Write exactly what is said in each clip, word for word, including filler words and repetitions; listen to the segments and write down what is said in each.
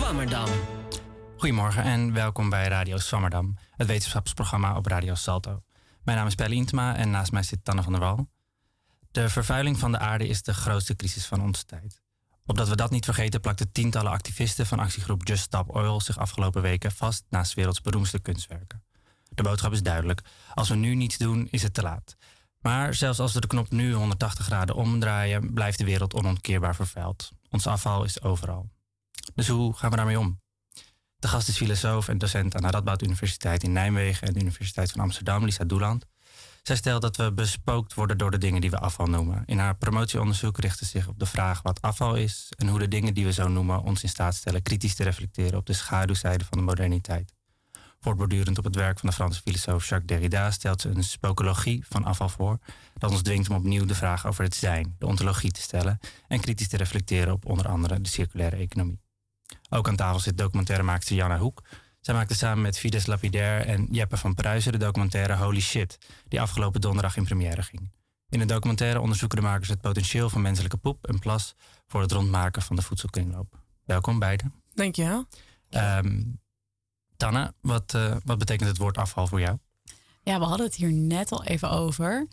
Swammerdam. Goedemorgen en welkom bij Radio Swammerdam, het wetenschapsprogramma op Radio Salto. Mijn naam is Pelle Intema en naast mij zit Tanne van der Wal. De vervuiling van de aarde is de grootste crisis van onze tijd. Opdat we dat niet vergeten plakten tientallen activisten van actiegroep Just Stop Oil zich afgelopen weken vast naast werelds beroemdste kunstwerken. De boodschap is duidelijk. Als we nu niets doen, is het te laat. Maar zelfs als we de knop nu honderdtachtig graden omdraaien, blijft de wereld onomkeerbaar vervuild. Ons afval is overal. Dus hoe gaan we daarmee om? De gast is filosoof en docent aan de Radboud Universiteit in Nijmegen en de Universiteit van Amsterdam, Lisa Doeland. Zij stelt dat we bespookt worden door de dingen die we afval noemen. In haar promotieonderzoek richt ze zich op de vraag wat afval is en hoe de dingen die we zo noemen ons in staat stellen kritisch te reflecteren op de schaduwzijde van de moderniteit. Voortbordurend op het werk van de Franse filosoof Jacques Derrida stelt ze een spokologie van afval voor, dat ons dwingt om opnieuw de vraag over het zijn, de ontologie te stellen en kritisch te reflecteren op onder andere de circulaire economie. Ook aan tafel zit documentairemaakster Janna Hoek. Zij maakte samen met Fides Lapidaire en Jeppe van Pruisen de documentaire Holy Shit, die afgelopen donderdag in première ging. In de documentaire onderzoeken de makers het potentieel van menselijke poep en plas voor het rondmaken van de voedselkringloop. Welkom beiden. Dank je wel. Um, Tanne, wat, uh, wat betekent het woord afval voor jou? Ja, we hadden het hier net al even over.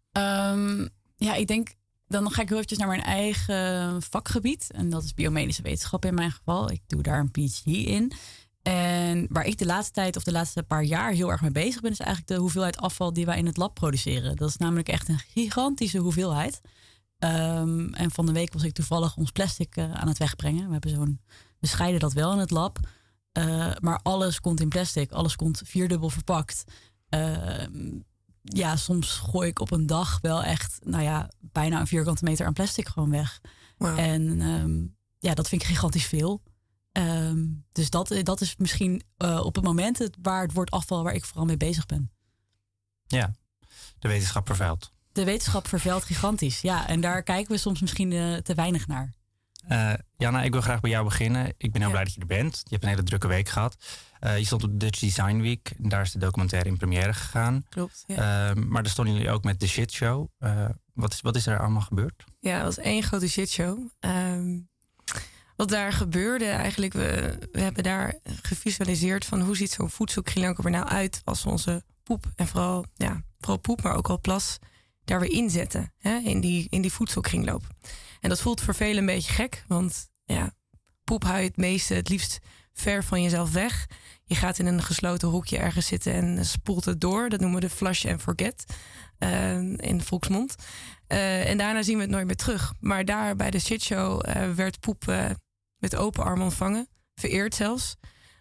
Um, ja, ik denk, dan ga ik heel eventjes naar mijn eigen vakgebied. En dat is biomedische wetenschap in mijn geval. Ik doe daar een P H D in. En waar ik de laatste tijd of de laatste paar jaar heel erg mee bezig ben, is eigenlijk de hoeveelheid afval die wij in het lab produceren. Dat is namelijk echt een gigantische hoeveelheid. Um, en van de week was ik toevallig ons plastic uh, aan het wegbrengen. We hebben zo'n, we scheiden dat wel in het lab. Uh, maar alles komt in plastic. Alles komt vierdubbel verpakt. Uh, ja, soms gooi ik op een dag wel echt, nou ja, bijna een vierkante meter aan plastic gewoon weg. Wow. En um, ja, dat vind ik gigantisch veel. Um, dus dat, dat is misschien uh, op het moment het, waar het woord afval, waar ik vooral mee bezig ben. Ja, de wetenschap vervuilt. De wetenschap vervuilt gigantisch, ja. En daar kijken we soms misschien uh, te weinig naar. Uh, Janna, ik wil graag bij jou beginnen. Ik ben heel ja. blij dat je er bent. Je hebt een hele drukke week gehad. Uh, je stond op de Dutch Design Week. En daar is de documentaire in première gegaan. Klopt, ja. Uh, maar daar stonden jullie ook met de Shit Show. Uh, wat, is, wat is er allemaal gebeurd? Ja, het was één grote shitshow. Um, wat daar gebeurde eigenlijk, we, we hebben daar gevisualiseerd van hoe ziet zo'n voedselkringloop er nou uit als we onze poep en vooral, ja, vooral poep, maar ook al plas daar weer inzetten, hè, in die, in die voedselkringloop. En dat voelt voor velen een beetje gek, want ja, poep hou je het meeste, het liefst ver van jezelf weg. Je gaat in een gesloten hokje ergens zitten en spoelt het door. Dat noemen we de flush and forget uh, in de volksmond. Uh, en daarna zien we het nooit meer terug. Maar daar bij de shitshow uh, werd poep uh, met open armen ontvangen. Vereerd zelfs.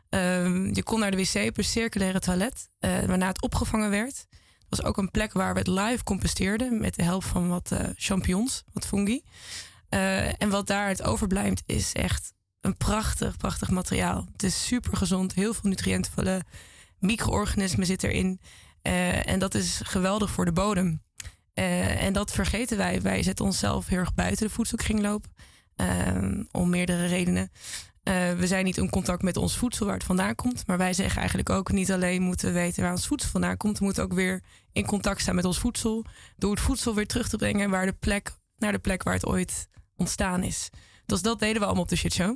Uh, je kon naar de wc op een circulaire toilet, uh, waarna het opgevangen werd. Dat was ook een plek waar we het live composteerden met de help van wat uh, champignons, wat fungi. Uh, en wat daar het overblijft is echt een prachtig, prachtig materiaal. Het is super gezond, heel veel nutriëntvolle micro-organismen zitten erin. Uh, en dat is geweldig voor de bodem. Uh, en dat vergeten wij. Wij zetten onszelf heel erg buiten de voedselkringloop. Uh, om meerdere redenen. Uh, we zijn niet in contact met ons voedsel waar het vandaan komt. Maar wij zeggen eigenlijk ook niet alleen moeten we weten waar ons voedsel vandaan komt. We moeten ook weer in contact staan met ons voedsel. Door het voedsel weer terug te brengen waar de plek, naar de plek waar het ooit ontstaan is. Dus dat deden we allemaal op de shitshow.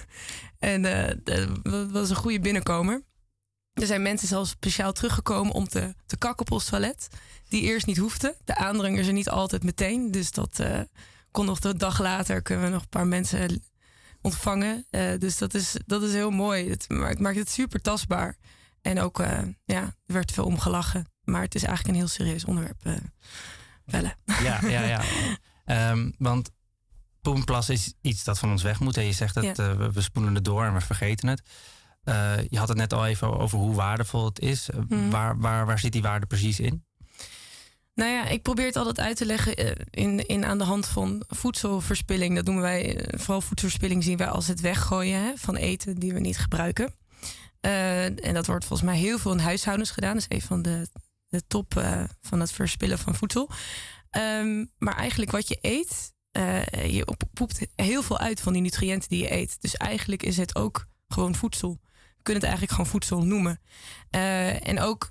En uh, dat was een goede binnenkomer. Er zijn mensen zelfs speciaal teruggekomen om te, te kakken op ons toilet. Die eerst niet hoefden. De aandrang is er niet altijd meteen. Dus dat uh, kon nog de dag later. Kunnen we nog een paar mensen ontvangen. Uh, dus dat is, dat is heel mooi. Het maakt, maakt het super tastbaar. En ook, uh, ja, er werd veel om gelachen. Maar het is eigenlijk een heel serieus onderwerp. Uh, Bellen. Ja, ja, ja. um, want poepenplas is iets dat van ons weg moet. En je zegt dat ja. uh, we, we spoelen het door en we vergeten het. Uh, je had het net al even over hoe waardevol het is. Uh, mm. waar, waar, waar zit die waarde precies in? Nou ja, ik probeer het altijd uit te leggen uh, in, in aan de hand van voedselverspilling. Dat noemen wij, uh, vooral voedselverspilling zien wij als het weggooien hè, van eten die we niet gebruiken. Uh, en dat wordt volgens mij heel veel in huishoudens gedaan. Dat is een van de, de top uh, van het verspillen van voedsel. Um, maar eigenlijk wat je eet, uh, je poept heel veel uit van die nutriënten die je eet. Dus eigenlijk is het ook gewoon voedsel. We kunnen het eigenlijk gewoon voedsel noemen. Uh, en ook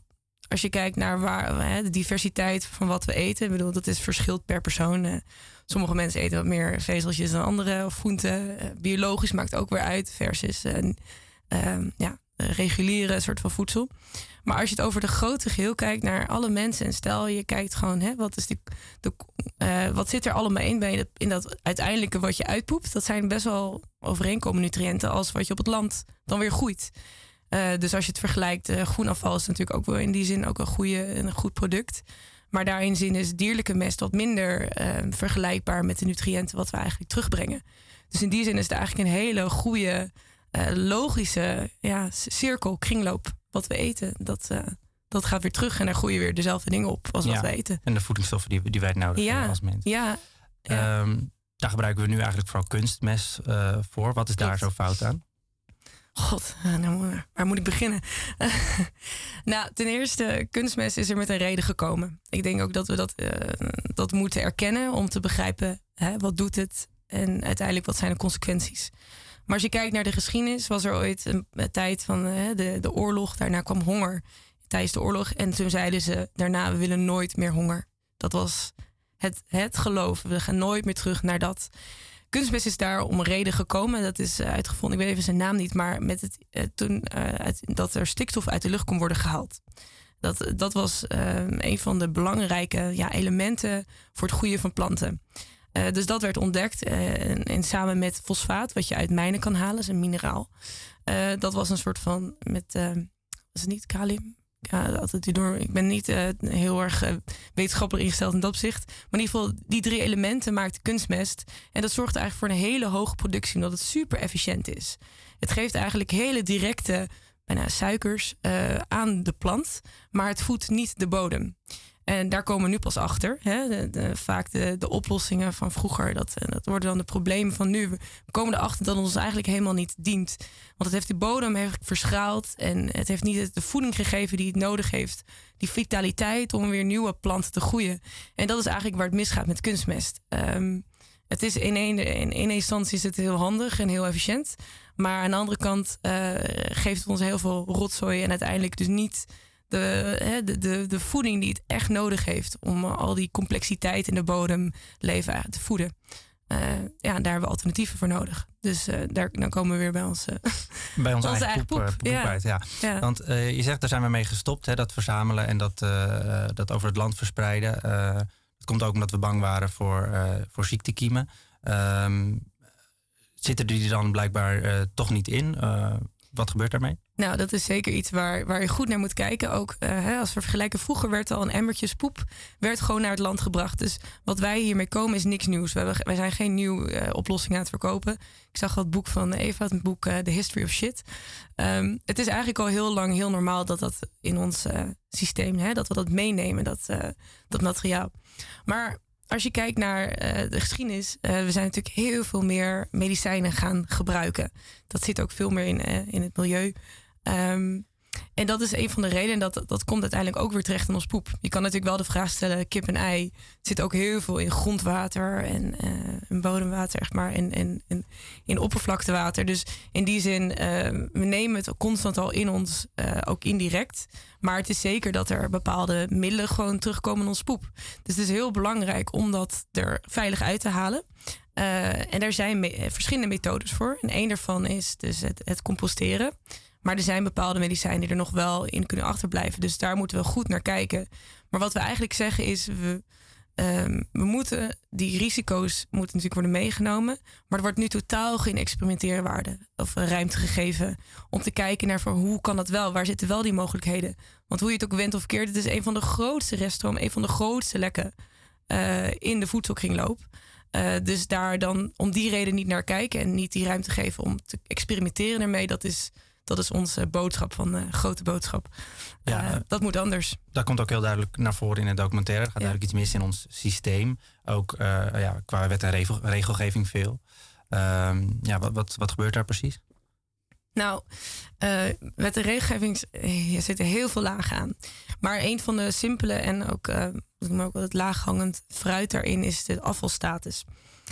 als je kijkt naar waar, hè, de diversiteit van wat we eten. Ik bedoel, dat is verschilt per persoon. Uh, sommige mensen eten wat meer vezeltjes dan anderen. Of groenten. Uh, biologisch maakt ook weer uit. Versus uh, uh, ja, reguliere soort van voedsel. Maar als je het over de grote geheel kijkt naar alle mensen. En stel je kijkt gewoon, hè, wat, is de, de, uh, wat zit er allemaal in bij dat, in dat uiteindelijke wat je uitpoept. Dat zijn best wel overeenkomende nutriënten als wat je op het land dan weer groeit. Uh, dus als je het vergelijkt, uh, groenafval is natuurlijk ook wel in die zin ook een, goede, een goed product. Maar daarin zin is dierlijke mest wat minder uh, vergelijkbaar met de nutriënten wat we eigenlijk terugbrengen. Dus in die zin is het eigenlijk een hele goede, uh, logische ja, cirkel, kringloop wat we eten. Dat, uh, dat gaat weer terug en daar groeien weer dezelfde dingen op als wat ja, we eten. En de voedingsstoffen die, die wij nodig ja, hebben als mensen. Ja, ja. Um, daar gebruiken we nu eigenlijk vooral kunstmest uh, voor. Wat is Klopt. daar zo fout aan? God, nou, waar moet ik beginnen? Nou, ten eerste, kunstmest is er met een reden gekomen. Ik denk ook dat we dat, uh, dat moeten erkennen om te begrijpen, hè, wat doet het en uiteindelijk wat zijn de consequenties. Maar als je kijkt naar de geschiedenis, was er ooit een, een tijd van uh, de, de oorlog. Daarna kwam honger tijdens de oorlog. En toen zeiden ze daarna, we willen nooit meer honger. Dat was het, het geloof. We gaan nooit meer terug naar dat. Kunstmest is daar om een reden gekomen. Dat is uitgevonden, ik weet even zijn naam niet, maar met het, uh, toen uh, uit, dat er stikstof uit de lucht kon worden gehaald. Dat, dat was uh, een van de belangrijke ja, elementen voor het groeien van planten. Uh, dus dat werd ontdekt. Uh, en, en samen met fosfaat, wat je uit mijnen kan halen, is een mineraal. Uh, dat was een soort van met, uh, was het niet kalium? Ja, altijd door. Ik ben niet uh, heel erg uh, wetenschappelijk ingesteld in dat opzicht. Maar in ieder geval, die drie elementen maakt kunstmest. En dat zorgt eigenlijk voor een hele hoge productie, omdat het super efficiënt is. Het geeft eigenlijk hele directe, bijna suikers uh, aan de plant, maar het voedt niet de bodem. En daar komen we nu pas achter. Hè? De, de, vaak de, de oplossingen van vroeger, dat, dat worden dan de problemen van nu. We komen erachter dat het ons eigenlijk helemaal niet dient. Want het heeft de bodem heeft verschraald en het heeft niet de voeding gegeven die het nodig heeft. Die vitaliteit om weer nieuwe planten te groeien. En dat is eigenlijk waar het misgaat met kunstmest. Um, het is in één in, in instantie is het heel handig en heel efficiënt. Maar aan de andere kant uh, geeft het ons heel veel rotzooi en uiteindelijk dus niet De, de, de, de voeding die het echt nodig heeft om al die complexiteit in de bodem leven te voeden. Uh, ja, daar hebben we alternatieven voor nodig. Dus uh, daar, dan komen we weer bij ons, uh, bij onze, onze eigen, eigen poep, poep, poep ja. uit. Ja. Ja. Want uh, je zegt, daar zijn we mee gestopt, hè, dat verzamelen en dat, uh, dat over het land verspreiden. Uh, dat komt ook omdat we bang waren voor, uh, voor ziektekiemen. Um, zitten die dan blijkbaar uh, toch niet in? Uh, Wat gebeurt daarmee? Nou, dat is zeker iets waar, waar je goed naar moet kijken. Ook uh, hè, als we vergelijken, vroeger werd al een emmertje poep werd gewoon naar het land gebracht. Dus wat wij hiermee komen is niks nieuws. We hebben, wij zijn geen nieuwe uh, oplossing aan het verkopen. Ik zag al het boek van Eva, het boek uh, The History of Shit. Um, het is eigenlijk al heel lang heel normaal dat dat in ons uh, systeem, hè, dat we dat meenemen, dat, uh, dat materiaal. Maar als je kijkt naar uh, de geschiedenis, uh, we zijn natuurlijk heel veel meer medicijnen gaan gebruiken. Dat zit ook veel meer in, uh, in het milieu. Um, en dat is een van de redenen dat dat komt uiteindelijk ook weer terecht in ons poep. Je kan natuurlijk wel de vraag stellen, kip en ei. Het zit ook heel veel in grondwater en uh, in bodemwater, echt maar, en, en, en in oppervlaktewater. Dus in die zin, uh, we nemen het constant al in ons, uh, ook indirect. Maar het is zeker dat er bepaalde middelen gewoon terugkomen in ons poep. Dus het is heel belangrijk om dat er veilig uit te halen. Uh, en er zijn me- verschillende methodes voor. En één daarvan is dus het, het composteren. Maar er zijn bepaalde medicijnen die er nog wel in kunnen achterblijven. Dus daar moeten we goed naar kijken. Maar wat we eigenlijk zeggen is, we, um, we moeten, die risico's moeten natuurlijk worden meegenomen. Maar er wordt nu totaal geen experimenteerwaarde of ruimte gegeven om te kijken naar van hoe kan dat wel? Waar zitten wel die mogelijkheden? Want hoe je het ook wendt of keert, het is een van de grootste reststroom, een van de grootste lekken uh, in de voedselkringloop. Uh, dus daar dan om die reden niet naar kijken en niet die ruimte geven om te experimenteren ermee, dat is... Dat is onze boodschap van de grote boodschap. Ja, uh, dat moet anders. Dat komt ook heel duidelijk naar voren in het documentaire. Er gaat ja. duidelijk iets mis in ons systeem. Ook uh, ja, qua wet en regel, regelgeving veel. Um, ja, wat, wat, wat gebeurt daar precies? Nou, uh, wet en regelgeving, er zitten heel veel lagen aan. Maar een van de simpele en ook, uh, ook wel het laaghangend fruit daarin is de afvalstatus.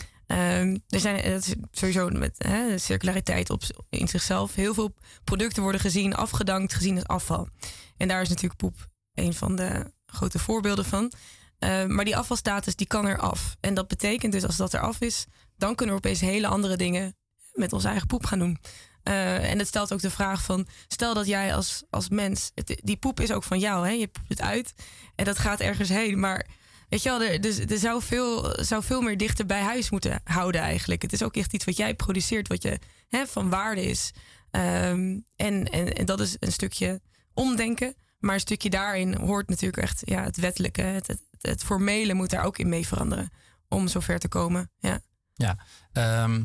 Um, er zijn dat is sowieso met hè, circulariteit op, in zichzelf. Heel veel producten worden gezien, afgedankt, gezien als afval. En daar is natuurlijk poep een van de grote voorbeelden van. Uh, maar die afvalstatus die kan eraf. En dat betekent dus als dat eraf is, dan kunnen we opeens hele andere dingen met onze eigen poep gaan doen. Uh, en het stelt ook de vraag van, stel dat jij als, als mens, het, die poep is ook van jou, hè? Je poept het uit en dat gaat ergens heen. Maar weet je wel, er, dus, er zou, veel, zou veel meer dichter bij huis moeten houden eigenlijk. Het is ook echt iets wat jij produceert, wat je hè, van waarde is. Um, en, en, en dat is een stukje omdenken. Maar een stukje daarin hoort natuurlijk echt ja, het wettelijke, het, het, het formele moet daar ook in mee veranderen. Om zover te komen, ja. Ja, um,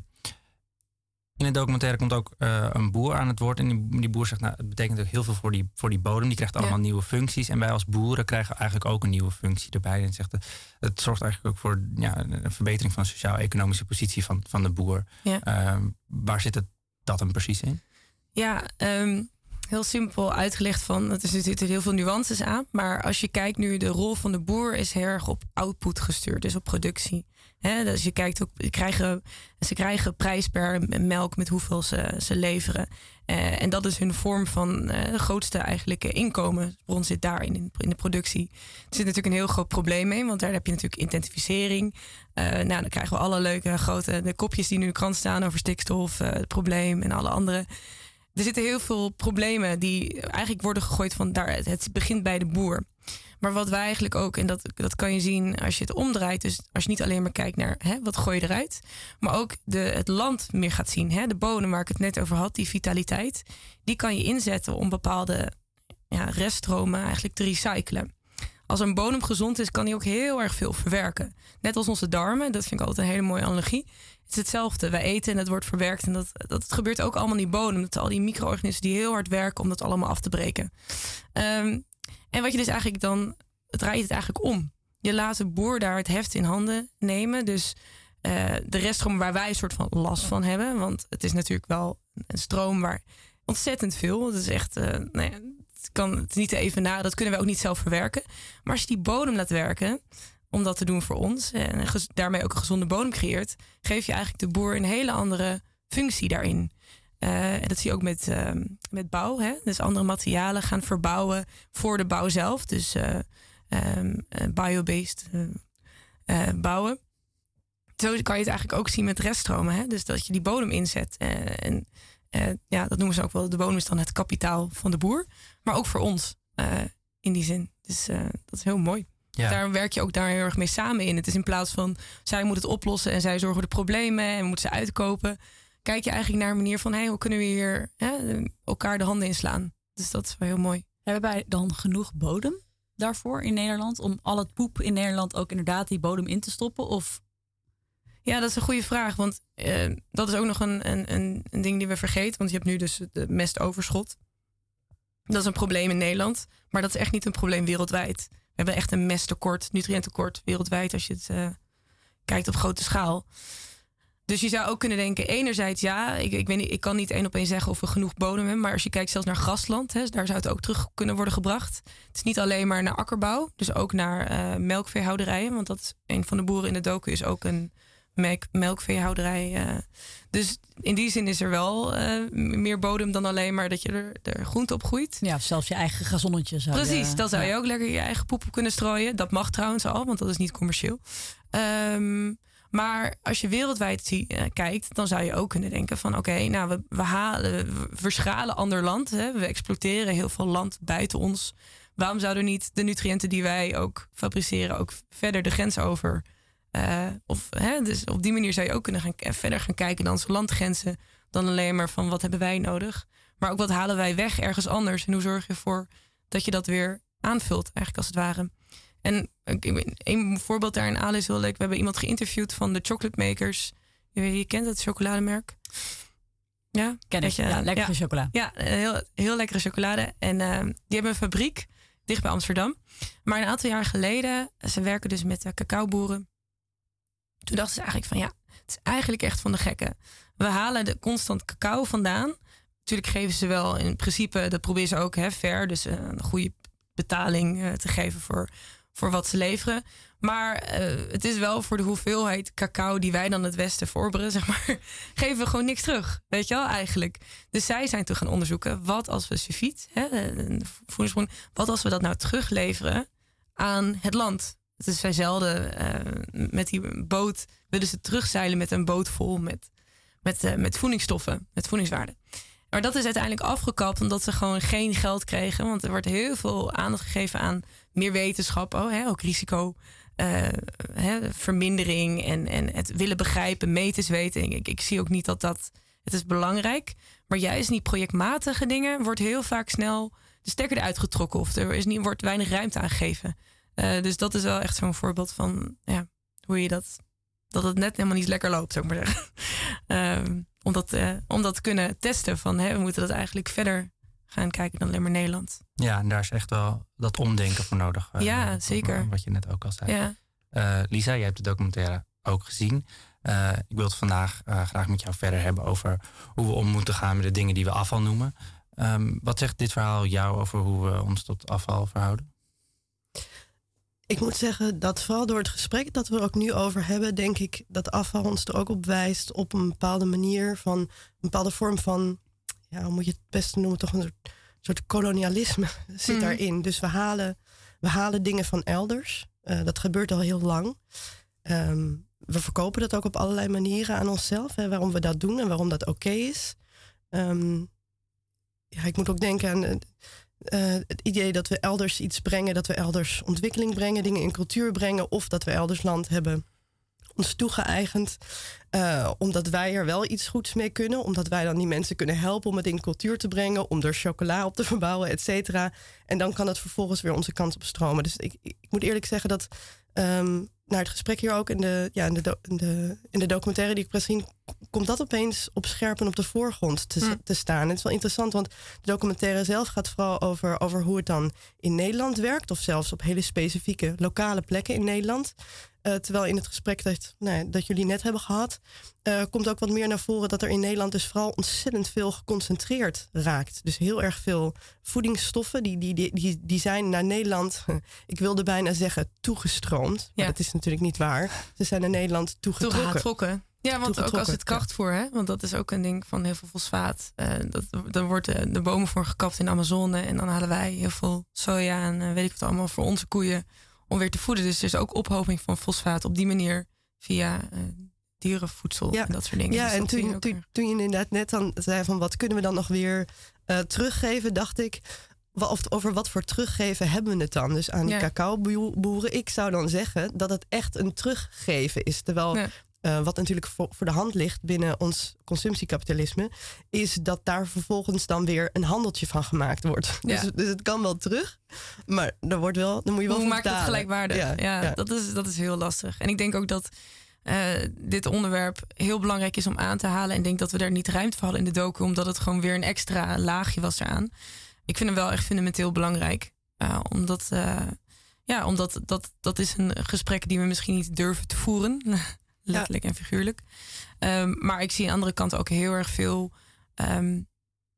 in het documentaire komt ook uh, een boer aan het woord. En die, die boer zegt, nou, het betekent ook heel veel voor die, voor die bodem. Die krijgt allemaal ja. nieuwe functies. En wij als boeren krijgen eigenlijk ook een nieuwe functie erbij. En zegt, het zorgt eigenlijk ook voor ja, een verbetering van de sociaal-economische positie van, van de boer. Ja. Um, waar zit het dat dan precies in? Ja, um, heel simpel uitgelegd van, er zitten heel veel nuances aan. Maar als je kijkt nu, de rol van de boer is heel erg op output gestuurd. Dus op productie. He, dus je kijkt ook, je krijgen, ze krijgen prijs per melk met hoeveel ze, ze leveren. Uh, en dat is hun vorm van uh, de grootste eigenlijke inkomensbron zit daarin, in, in de productie. Er zit natuurlijk een heel groot probleem mee, want daar heb je natuurlijk intensificering. Uh, nou, dan krijgen we alle leuke grote de kopjes die nu in de krant staan over stikstof, uh, het probleem en alle andere. Er zitten heel veel problemen die eigenlijk worden gegooid van daar. Het begint bij de boer. Maar wat wij eigenlijk ook, en dat, dat kan je zien als je het omdraait. Dus als je niet alleen maar kijkt naar hè, wat gooi je eruit. Maar ook de, het land meer gaat zien. Hè, de bodem waar ik het net over had, die vitaliteit. Die kan je inzetten om bepaalde ja, reststromen eigenlijk te recyclen. Als een bodem gezond is, kan die ook heel erg veel verwerken. Net als onze darmen, dat vind ik altijd een hele mooie analogie. Het is hetzelfde. Wij eten en het wordt verwerkt. En dat, dat gebeurt ook allemaal in die bodem. Dat al die micro-organismen die heel hard werken om dat allemaal af te breken. Um, en wat je dus eigenlijk dan, het draait het eigenlijk om. Je laat de boer daar het heft in handen nemen. Dus uh, de reststroom waar wij een soort van last van hebben. Want het is natuurlijk wel een stroom waar ontzettend veel. Het is echt, uh, nou ja, het kan het niet even na. Dat kunnen we ook niet zelf verwerken. Maar als je die bodem laat werken, om dat te doen voor ons en daarmee ook een gezonde bodem creëert, geef je eigenlijk de boer een hele andere functie daarin. Uh, en dat zie je ook met, uh, met bouw. Hè? Dus andere materialen gaan verbouwen voor de bouw zelf. Dus uh, um, uh, biobased uh, uh, bouwen. Zo kan je het eigenlijk ook zien met reststromen. Hè? Dus dat je die bodem inzet. Uh, en uh, ja, dat noemen ze ook wel. De bodem is dan het kapitaal van de boer. Maar ook voor ons uh, in die zin. Dus uh, dat is heel mooi. Ja. Daar werk je ook daar heel erg mee samen in. Het is in plaats van zij moet het oplossen en zij zorgen voor de problemen en we moeten ze uitkopen. Kijk je eigenlijk naar een manier van hey, hoe kunnen we hier hè, elkaar de handen inslaan. Dus dat is wel heel mooi. Hebben wij dan genoeg bodem daarvoor in Nederland? Om al het poep in Nederland ook inderdaad die bodem in te stoppen? Of? Ja, dat is een goede vraag. Want uh, dat is ook nog een, een, een ding die we vergeten. Want je hebt nu dus de mestoverschot. Dat is een probleem in Nederland. Maar dat is echt niet een probleem wereldwijd. We hebben echt een mesttekort, nutriëntentekort wereldwijd als je het uh, kijkt op grote schaal. Dus je zou ook kunnen denken, enerzijds ja, ik, ik, weet niet, ik kan niet één op één zeggen of we genoeg bodem hebben. Maar als je kijkt zelfs naar grasland, hè, daar zou het ook terug kunnen worden gebracht. Het is niet alleen maar naar akkerbouw, dus ook naar uh, melkveehouderijen. Want dat is een van de boeren in de docu is ook een melk, melkveehouderij. Uh. Dus in die zin is er wel uh, meer bodem dan alleen maar dat je er, er groente op groeit. Ja, zelfs je eigen gazonnetje zou Precies, je, dan zou je ja. ook lekker je eigen poep op kunnen strooien. Dat mag trouwens al, want dat is niet commercieel. Um, maar als je wereldwijd zie, uh, kijkt, dan zou je ook kunnen denken van oké, okay, nou we, we, halen, we verschalen ander land. Hè? We exploiteren heel veel land buiten ons. Waarom zouden we niet de nutriënten die wij ook fabriceren ook verder de grens over? Uh, of, hè, dus op die manier zou je ook kunnen gaan, verder gaan kijken dan onze landgrenzen. Dan alleen maar van wat hebben wij nodig. Maar ook wat halen wij weg ergens anders. En hoe zorg je ervoor dat je dat weer aanvult eigenlijk als het ware. En een voorbeeld daarin, Ale, is heel leuk. We hebben iemand geïnterviewd van de Chocolate Makers. Je, je kent het chocolademerk? Ja, ken ik. Ja, lekkere ja, chocola. Ja, heel, heel lekkere chocolade. En uh, die hebben een fabriek dicht bij Amsterdam. Maar een aantal jaar geleden, ze werken dus met uh, cacaoboeren. Toen dachten ze eigenlijk van ja, het is eigenlijk echt van de gekken. We halen de constant cacao vandaan. Natuurlijk geven ze wel in principe, dat proberen ze ook hè, fair. Dus uh, een goede betaling uh, te geven voor, voor wat ze leveren. Maar uh, het is wel voor de hoeveelheid cacao die wij dan het Westen voorberen, zeg maar, geven we gewoon niks terug. Weet je wel, eigenlijk. Dus zij zijn te gaan onderzoeken, wat als we suffiet, hè, de voedingsbron, wat als we dat nou terugleveren aan het land. Het is zij zelden uh, met die boot willen ze terugzeilen met een boot vol met, met, uh, met voedingsstoffen, met voedingswaarde. Maar dat is uiteindelijk afgekapt omdat ze gewoon geen geld kregen. Want er wordt heel veel aandacht gegeven aan meer wetenschap, oh, hè, ook risico. Uh, hè, vermindering en, en het willen begrijpen, meters weten. Ik, ik zie ook niet dat dat... Het is belangrijk, maar juist niet projectmatige dingen wordt heel vaak snel de stekker eruit getrokken of er is niet, wordt weinig ruimte aan gegeven. Uh, dus dat is wel echt zo'n voorbeeld van ja, hoe je dat... dat het net helemaal niet lekker loopt, zou ik maar zeggen. uh, om, dat, uh, om dat te kunnen testen van hè, we moeten dat eigenlijk verder gaan kijken dan alleen maar Nederland. Ja, en daar is echt wel dat omdenken voor nodig. Uh, ja, zeker. Wat je net ook al zei. Ja. Uh, Lisa, jij hebt de documentaire ook gezien. Uh, ik wil het vandaag uh, graag met jou verder hebben over hoe we om moeten gaan met de dingen die we afval noemen. Um, wat zegt dit verhaal jou over hoe we ons tot afval verhouden? Ik moet zeggen dat vooral door het gesprek dat we er ook nu over hebben, denk ik dat afval ons er ook op wijst op een bepaalde manier van een bepaalde vorm van, ja, hoe moet je het beste noemen, toch een soort, soort kolonialisme zit mm. daarin. Dus we halen, we halen dingen van elders. Uh, dat gebeurt al heel lang. Um, we verkopen dat ook op allerlei manieren aan onszelf, hè, waarom we dat doen en waarom dat oké okay is. Um, ja, ik moet ook denken aan uh, het idee dat we elders iets brengen, dat we elders ontwikkeling brengen, dingen in cultuur brengen, of dat we elders land hebben ons toegeëigend, uh, omdat wij er wel iets goeds mee kunnen, omdat wij dan die mensen kunnen helpen om het in cultuur te brengen, om er chocola op te verbouwen, et cetera. En dan kan het vervolgens weer onze kant op stromen. Dus ik, ik moet eerlijk zeggen dat um, naar het gesprek hier ook in de, ja, in de, do, in de, in de documentaire die ik pas zien, komt dat opeens op scherp en op de voorgrond te, mm. te staan. Het is wel interessant, want de documentaire zelf gaat vooral over, over hoe het dan in Nederland werkt, of zelfs op hele specifieke lokale plekken in Nederland. Uh, terwijl in het gesprek dat, nou, dat jullie net hebben gehad, uh, komt ook wat meer naar voren dat er in Nederland dus vooral ontzettend veel geconcentreerd raakt. Dus heel erg veel voedingsstoffen, die, die, die, die, die zijn naar Nederland, ik wilde bijna zeggen toegestroomd. Ja. Maar dat is natuurlijk niet waar. Ze zijn naar Nederland toegetrokken. Toegetrokken. Ja, want ook als het krachtvoer, hè? Want dat is ook een ding van heel veel fosfaat. Uh, dat, daar worden de bomen voor gekapt in de Amazone en dan halen wij heel veel soja en uh, weet ik wat allemaal voor onze koeien om weer te voeden. Dus er is ook ophoping van fosfaat op die manier via uh, dierenvoedsel ja. en dat soort dingen. Ja, dus en toen, toen, toen je inderdaad net dan zei van wat kunnen we dan nog weer uh, teruggeven, dacht ik, of, over wat voor teruggeven hebben we het dan? Dus aan ja. cacaoboeren, ik zou dan zeggen dat het echt een teruggeven is. Terwijl ja. Uh, wat natuurlijk voor, voor de hand ligt binnen ons consumptiekapitalisme, is dat daar vervolgens dan weer een handeltje van gemaakt wordt. Ja. Dus, dus het kan wel terug, maar er wordt wel, dan moet je wel Hoe maakt betalen. het gelijkwaardig? Ja, ja, ja. Dat, is, dat is heel lastig. En ik denk ook dat uh, dit onderwerp heel belangrijk is om aan te halen. En ik denk dat we daar niet ruimte voor hadden in de docu, omdat het gewoon weer een extra laagje was eraan. Ik vind hem wel echt fundamenteel belangrijk. Uh, omdat, uh, ja, omdat dat, dat is een gesprek die we misschien niet durven te voeren. Letterlijk ja. en figuurlijk. Um, maar ik zie aan de andere kant ook heel erg veel um,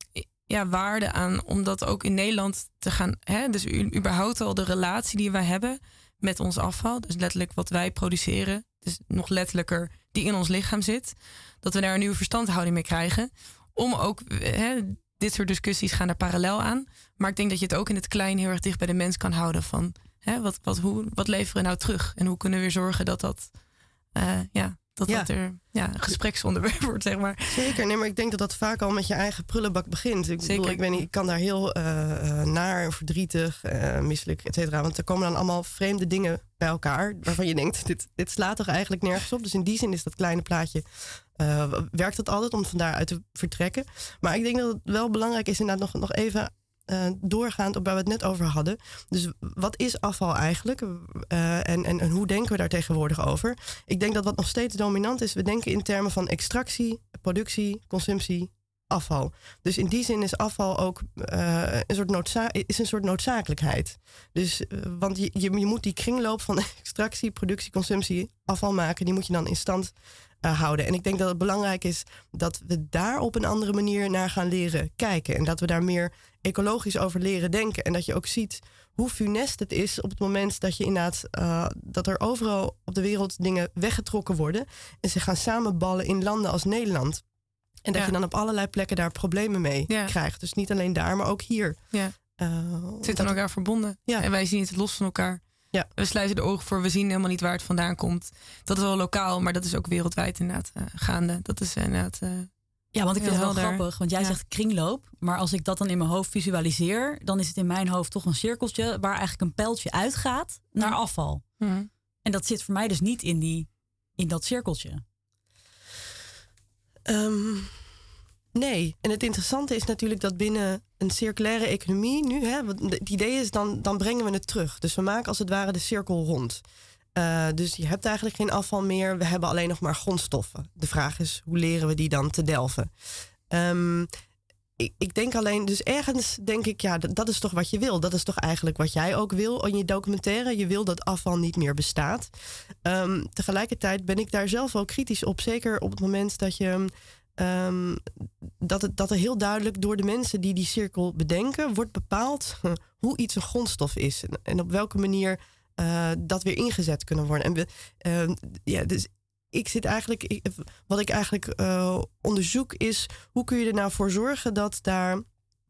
ja, waarde aan om dat ook in Nederland te gaan. Hè? Dus u, überhaupt al de relatie die wij hebben met ons afval. Dus letterlijk wat wij produceren. Dus nog letterlijker die in ons lichaam zit. Dat we daar een nieuwe verstandhouding mee krijgen. Om ook, hè, dit soort discussies gaan er parallel aan. Maar ik denk dat je het ook in het klein heel erg dicht bij de mens kan houden. Van hè, wat, wat, hoe, wat leveren we nou terug? En hoe kunnen we weer zorgen dat dat... Uh, ja, dat ja. dat er ja, een gespreksonderwerp wordt, zeg maar. Zeker, nee, maar ik denk dat dat vaak al met je eigen prullenbak begint. Ik Zeker. bedoel, ik weet niet, ik kan daar heel uh, uh, naar, verdrietig, uh, misselijk, et cetera. Want er komen dan allemaal vreemde dingen bij elkaar, waarvan je denkt, dit, dit slaat toch eigenlijk nergens op. Dus in die zin is dat kleine plaatje, uh, werkt het altijd om van daaruit te vertrekken. Maar ik denk dat het wel belangrijk is inderdaad nog, nog even Uh, doorgaand op waar we het net over hadden. Dus wat is afval eigenlijk? Uh, en, en, en hoe denken we daar tegenwoordig over? Ik denk dat wat nog steeds dominant is, we denken in termen van extractie, productie, consumptie, afval. Dus in die zin is afval ook uh, een, soort noodza- is een soort noodzakelijkheid. Dus, uh, want je, je, je moet die kringloop van extractie, productie, consumptie, afval maken, die moet je dan in stand uh, houden. En ik denk dat het belangrijk is dat we daar op een andere manier naar gaan leren kijken. En dat we daar meer ecologisch over leren denken. En dat je ook ziet hoe funest het is op het moment dat je inderdaad uh, dat er overal op de wereld dingen weggetrokken worden en ze gaan samenballen in landen als Nederland. En dat ja. je dan op allerlei plekken daar problemen mee ja. krijgt. Dus niet alleen daar, maar ook hier. Ja. Uh, het zit aan elkaar verbonden. Ja. En wij zien het los van elkaar. Ja. We sluiten de ogen voor, we zien helemaal niet waar het vandaan komt. Dat is wel lokaal, maar dat is ook wereldwijd inderdaad uh, gaande. Dat is inderdaad... Uh, Ja, want ik vind het wel grappig, want jij ja. zegt kringloop. Maar als ik dat dan in mijn hoofd visualiseer, dan is het in mijn hoofd toch een cirkeltje waar eigenlijk een pijltje uitgaat naar afval. Mm. En dat zit voor mij dus niet in, die, in dat cirkeltje. Um, nee, en het interessante is natuurlijk dat binnen een circulaire economie nu, hè, het idee is dan, dan brengen we het terug. Dus we maken als het ware de cirkel rond. Uh, dus je hebt eigenlijk geen afval meer. We hebben alleen nog maar grondstoffen. De vraag is, hoe leren we die dan te delven? Um, ik, ik denk alleen, dus ergens denk ik, ja, dat, dat is toch wat je wil. Dat is toch eigenlijk wat jij ook wil in je documentaire. Je wil dat afval niet meer bestaat. Um, tegelijkertijd ben ik daar zelf ook kritisch op. Zeker op het moment dat je... Um, dat, het, dat er heel duidelijk door de mensen die die cirkel bedenken wordt bepaald hoe iets een grondstof is. En, en op welke manier... Uh, dat weer ingezet kunnen worden. En we, uh, ja, dus ik zit eigenlijk, ik, wat ik eigenlijk uh, onderzoek is, hoe kun je er nou voor zorgen dat daar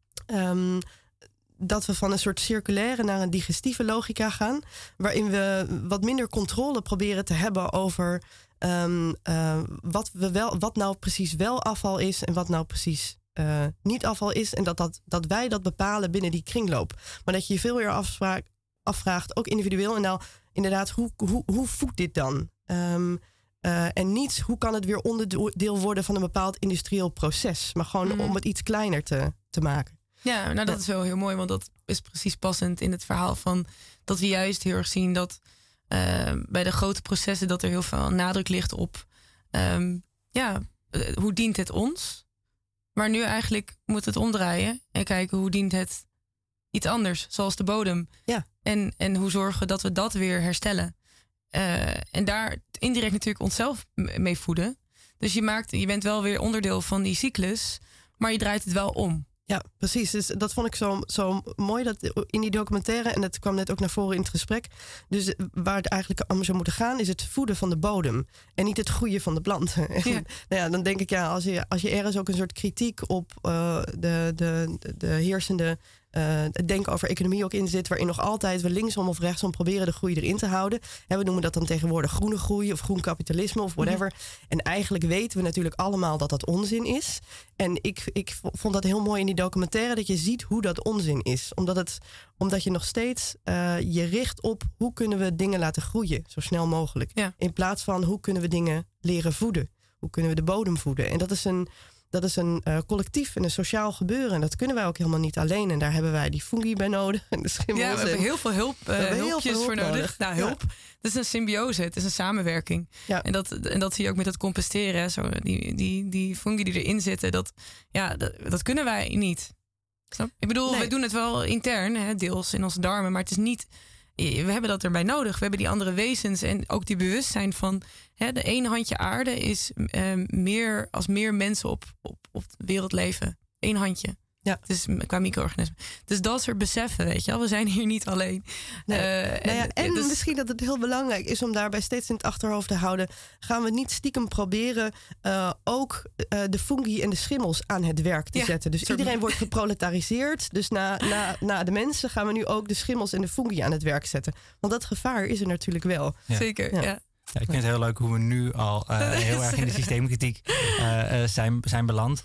um, dat we van een soort circulaire naar een digestieve logica gaan, waarin we wat minder controle proberen te hebben over um, uh, wat we wel, wat nou precies wel afval is en wat nou precies uh, niet afval is, en dat, dat, dat wij dat bepalen binnen die kringloop. Maar dat je je veel meer afspraak afvraagt, ook individueel. En nou, inderdaad, hoe, hoe, hoe voedt dit dan? Um, uh, en niet, hoe kan het weer onderdeel worden van een bepaald industrieel proces? Maar gewoon mm. om het iets kleiner te, te maken. Ja, nou dat ja. is wel heel mooi, want dat is precies passend in het verhaal van dat we juist heel erg zien dat uh, bij de grote processen dat er heel veel nadruk ligt op um, ja, uh, hoe dient het ons? Maar nu eigenlijk moet het omdraaien en kijken hoe dient het iets anders, zoals de bodem. Ja. En, en hoe zorgen we dat we dat weer herstellen. Uh, en daar indirect natuurlijk onszelf mee voeden. Dus je, maakt, je bent wel weer onderdeel van die cyclus, maar je draait het wel om. Ja, precies. Dus dat vond ik zo, zo mooi dat in die documentaire, en dat kwam net ook naar voren in het gesprek. Dus waar het eigenlijk om zou moeten gaan, is het voeden van de bodem. En niet het groeien van de planten. Ja. En, nou ja, dan denk ik, ja, als je, als je ergens ook een soort kritiek op uh, de, de, de heersende uh, het denken over economie ook in zit, waarin nog altijd we linksom of rechtsom proberen de groei erin te houden. En we noemen dat dan tegenwoordig groene groei of groen kapitalisme of whatever. Mm-hmm. En eigenlijk weten we natuurlijk allemaal dat dat onzin is. En ik, ik vond dat heel mooi in die documentaire, dat je ziet hoe dat onzin is. Omdat, het, omdat je nog steeds uh, je richt op hoe kunnen we dingen laten groeien, zo snel mogelijk. Ja. In plaats van hoe kunnen we dingen leren voeden. Hoe kunnen we de bodem voeden. En dat is een... Dat is een uh, collectief en een sociaal gebeuren. En dat kunnen wij ook helemaal niet alleen. En daar hebben wij die fungi bij nodig. En de schimmels. Ja, we hebben heel veel hulp, uh, hulpjes heel veel hulp voor nodig. nodig. Nou, hulp. Ja. Het is een symbiose. Het is een samenwerking. Ja. En, dat, en dat zie je ook met dat composteren. Zo, die, die, die fungi die erin zitten. Dat, ja, dat, dat kunnen wij niet. Snap? Ik bedoel, nee. wij doen het wel intern. Hè, deels in onze darmen. Maar het is niet... We hebben dat erbij nodig. We hebben die andere wezens en ook die bewustzijn van... Hè, de ene handje aarde is uh, meer als meer mensen op, op, op de wereld leven. Eén handje. Ja. Het is qua micro-organismen. Dus dat soort beseffen, weet je wel. We zijn hier niet alleen. Nee. Uh, nou ja, en en dus... misschien dat het heel belangrijk is om daarbij steeds in het achterhoofd te houden. Gaan we niet stiekem proberen uh, ook uh, de fungi en de schimmels aan het werk te ja, zetten. Dus iedereen me. wordt geproletariseerd. Dus na, na, na de mensen gaan we nu ook de schimmels en de fungi aan het werk zetten. Want dat gevaar is er natuurlijk wel. Ja. Zeker, ja. ja. Ja, ik vind het heel leuk hoe we nu al uh, heel erg in de systeemkritiek uh, uh, zijn, zijn beland.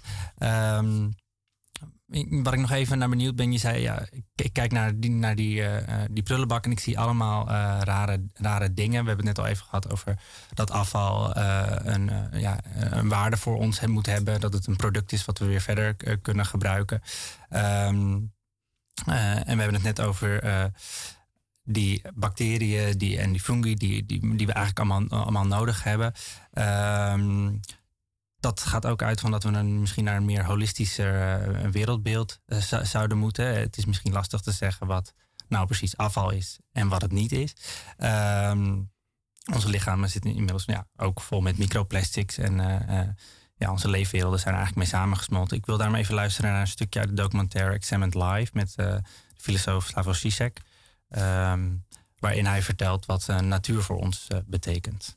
Um, wat ik nog even naar benieuwd ben, je zei, ja, ik, ik kijk naar die, naar die, uh, die prullenbak en ik zie allemaal uh, rare, rare dingen. We hebben het net al even gehad over dat afval uh, een, uh, ja, een waarde voor ons moet hebben. Dat het een product is wat we weer verder uh, kunnen gebruiken. Um, uh, en we hebben het net over... Uh, die bacteriën die, en die fungi die, die, die we eigenlijk allemaal, allemaal nodig hebben. Um, dat gaat ook uit van dat we een, misschien naar een meer holistischer uh, wereldbeeld uh, z- zouden moeten. Het is misschien lastig te zeggen wat nou precies afval is en wat het niet is. Um, onze lichamen zitten inmiddels ja, ook vol met microplastics. En uh, uh, ja, onze leefwerelden zijn er eigenlijk mee samengesmolten. Ik wil daarom even luisteren naar een stukje uit de documentaire Examined Life met uh, de filosoof Slavoj Žižek. Um, waarin hij vertelt wat uh, natuur voor ons uh, betekent.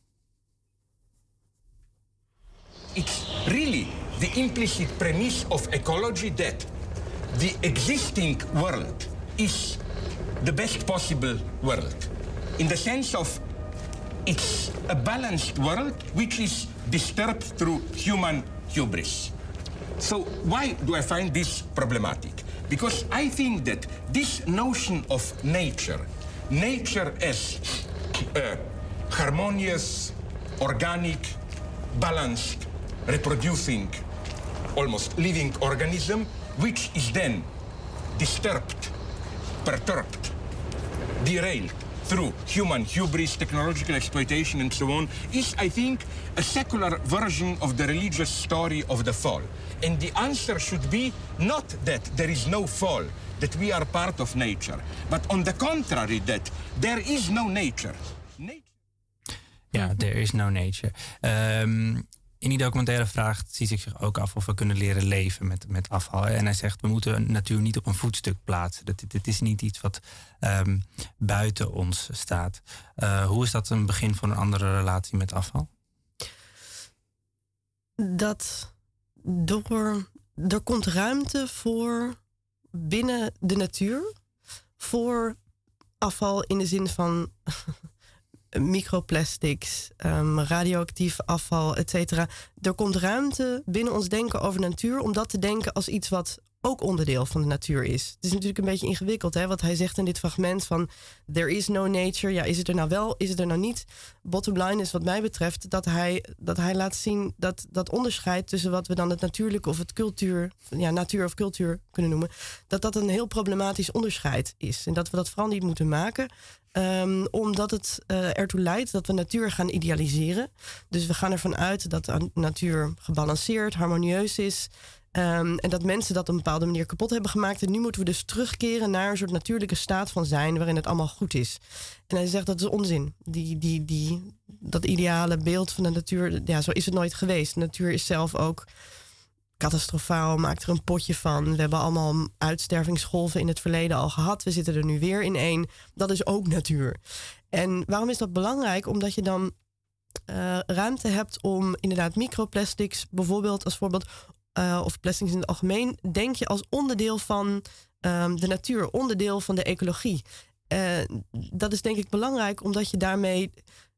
It's really the implicit premise of ecology that the existing world is the best possible world. In the sense of it's a balanced world which is disturbed through human hubris. So why do I find this problematic? Because I think that this notion of nature, nature as a harmonious, organic, balanced, reproducing, almost living organism, which is then disturbed, perturbed, derailed through human hubris, technological exploitation, and so on, is, I think, a secular version of the religious story of the fall. And the answer should be not that there is no fall, that we are part of nature, but on the contrary, that there is no nature. nature. Ja, there is no nature. Um, in die documentaire vraagt Žižek zich ook af of we kunnen leren leven met, met afval. En hij zegt, we moeten natuur niet op een voetstuk plaatsen. Dat, dit is niet iets wat um, buiten ons staat. Uh, hoe is dat een begin van een andere relatie met afval? Dat door, er komt ruimte voor binnen de natuur voor afval in de zin van microplastics, um, radioactief afval, et cetera. Er komt ruimte binnen ons denken over natuur om dat te denken als iets wat ook onderdeel van de natuur is. Het is natuurlijk een beetje ingewikkeld, hè, wat hij zegt in dit fragment van there is no nature. Ja, is het er nou wel, is het er nou niet? Bottom line is wat mij betreft dat hij, dat hij laat zien dat dat onderscheid tussen wat we dan het natuurlijke of het cultuur, ja, natuur of cultuur kunnen noemen, dat dat een heel problematisch onderscheid is. En dat we dat vooral niet moeten maken. Um, omdat het uh, ertoe leidt dat we natuur gaan idealiseren. Dus we gaan ervan uit dat de natuur gebalanceerd, harmonieus is. Um, en dat mensen dat op een bepaalde manier kapot hebben gemaakt. En nu moeten we dus terugkeren naar een soort natuurlijke staat van zijn waarin het allemaal goed is. En hij zegt dat is onzin. Die, die, die, dat ideale beeld van de natuur, ja, zo is het nooit geweest. De natuur is zelf ook catastrofaal, maakt er een potje van. We hebben allemaal uitstervingsgolven in het verleden al gehad. We zitten er nu weer in één. Dat is ook natuur. En waarom is dat belangrijk? Omdat je dan uh, ruimte hebt om inderdaad microplastics, bijvoorbeeld als voorbeeld, uh, of plastics in het algemeen, denk je als onderdeel van um, de natuur, onderdeel van de ecologie. Uh, dat is denk ik belangrijk, omdat je daarmee,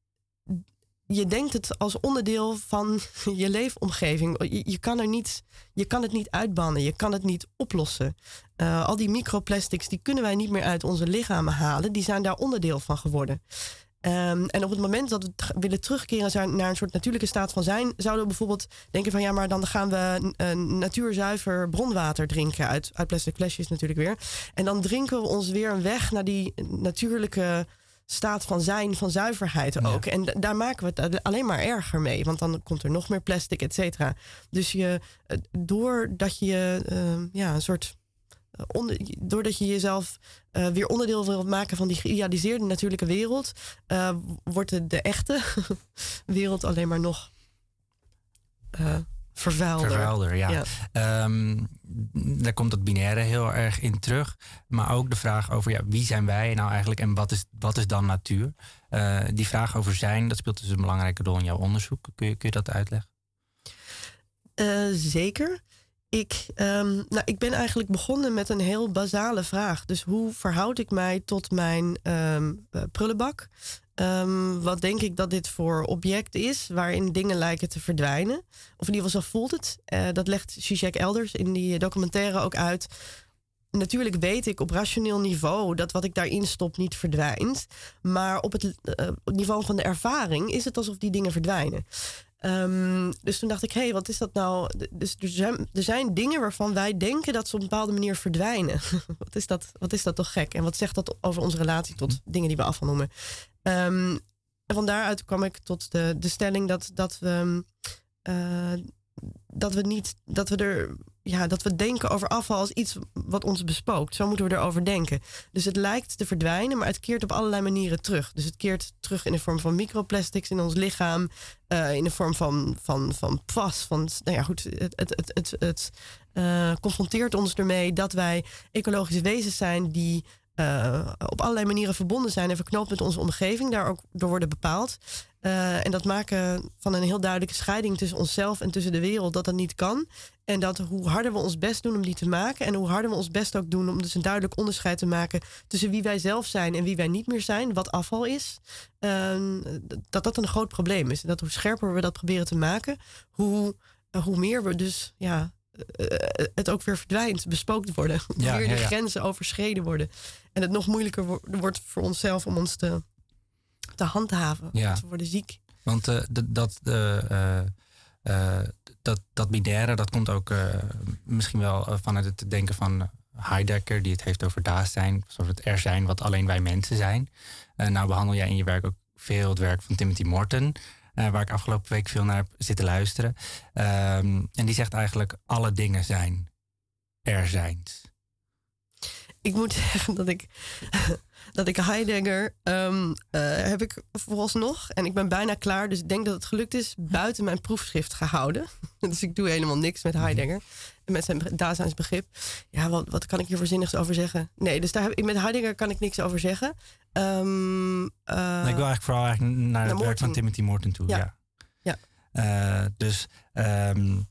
je denkt het als onderdeel van je leefomgeving. Je, je, kan, er niet, je kan het niet uitbannen, je kan het niet oplossen. Uh, al die microplastics, die kunnen wij niet meer uit onze lichamen halen. Die zijn daar onderdeel van geworden. Um, en op het moment dat we t- willen terugkeren naar een soort natuurlijke staat van zijn, zouden we bijvoorbeeld denken van ja, maar dan gaan we een natuurzuiver bronwater drinken uit, uit plastic flesjes natuurlijk weer. En dan drinken we ons weer een weg naar die natuurlijke staat van zijn, van zuiverheid ook. Ja. En d- daar maken we het alleen maar erger mee. Want dan komt er nog meer plastic, et cetera. Dus je, doordat je uh, ja, een soort Onder, doordat je jezelf uh, weer onderdeel wilt maken van die geïdealiseerde natuurlijke wereld, uh, wordt de, de echte wereld alleen maar nog uh, vervuilder. Vervuilder, ja. ja. Um, daar komt dat binaire heel erg in terug. Maar ook de vraag over ja, wie zijn wij nou eigenlijk en wat is, wat is dan natuur? Uh, die vraag over zijn, dat speelt dus een belangrijke rol in jouw onderzoek. Kun je, kun je dat uitleggen? Uh, zeker. Ik, um, nou, ik ben eigenlijk begonnen met een heel basale vraag. Dus hoe verhoud ik mij tot mijn um, uh, prullenbak? Um, wat denk ik dat dit voor object is waarin dingen lijken te verdwijnen? Of in ieder geval zo voelt het. Uh, dat legt Žižek elders in die documentaire ook uit. Natuurlijk weet ik op rationeel niveau dat wat ik daarin stop niet verdwijnt. Maar op het uh, niveau van de ervaring is het alsof die dingen verdwijnen. Um, dus toen dacht ik, hé, hey, wat is dat nou? Dus er zijn, er zijn dingen waarvan wij denken dat ze op een bepaalde manier verdwijnen. wat, is dat, wat is dat toch gek? En wat zegt dat over onze relatie tot dingen die we afval noemen? Um, en van daaruit kwam ik tot de, de stelling dat, dat we uh, dat we niet, dat we er, ja, dat we denken over afval als iets wat ons bespookt. Zo moeten we erover denken. Dus het lijkt te verdwijnen, maar het keert op allerlei manieren terug. Dus het keert terug in de vorm van microplastics in ons lichaam, uh, in de vorm van, van, van P F A S. Van, nou ja, goed, het, het, het, het, het uh, confronteert ons ermee dat wij ecologische wezens zijn die Uh, op allerlei manieren verbonden zijn en verknoopt met onze omgeving, daar ook door worden bepaald. Uh, en dat maken van een heel duidelijke scheiding tussen onszelf en tussen de wereld, dat dat niet kan. En dat hoe harder we ons best doen om die te maken en hoe harder we ons best ook doen om dus een duidelijk onderscheid te maken tussen wie wij zelf zijn en wie wij niet meer zijn, wat afval is, uh, dat dat een groot probleem is. En dat hoe scherper we dat proberen te maken, hoe, uh, hoe meer we dus, ja, Uh, het ook weer verdwijnt, bespookt worden. Hoe ja, meer ja, de ja. grenzen overschreden worden. En het nog moeilijker wo- wordt voor onszelf om ons te, te handhaven. Ja. Want we worden ziek. Want uh, d- dat, uh, uh, uh, dat, dat binaire, dat komt ook uh, misschien wel uh, vanuit het denken van Heidegger, die het heeft over daas zijn, over het er zijn wat alleen wij mensen zijn. Uh, nou behandel jij in je werk ook veel het werk van Timothy Morton, Uh, waar ik afgelopen week veel naar heb zitten luisteren. Um, en die zegt eigenlijk, alle dingen zijn er zijns. Ik moet zeggen dat ik, dat ik Heidegger um, uh, heb ik vooralsnog, en ik ben bijna klaar, dus ik denk dat het gelukt is, buiten mijn proefschrift gehouden. Dus ik doe helemaal niks met Heidegger en met zijn daseinsbegrip. Ja, wat, wat kan ik hier voor zinnigs over zeggen? Nee, dus daar heb ik, met Heidegger kan ik niks over zeggen. Um, uh, nee, ik wil eigenlijk vooral eigenlijk naar, naar het Morton. werk van Timothy Morton toe. Ja. ja. ja. Uh, dus um,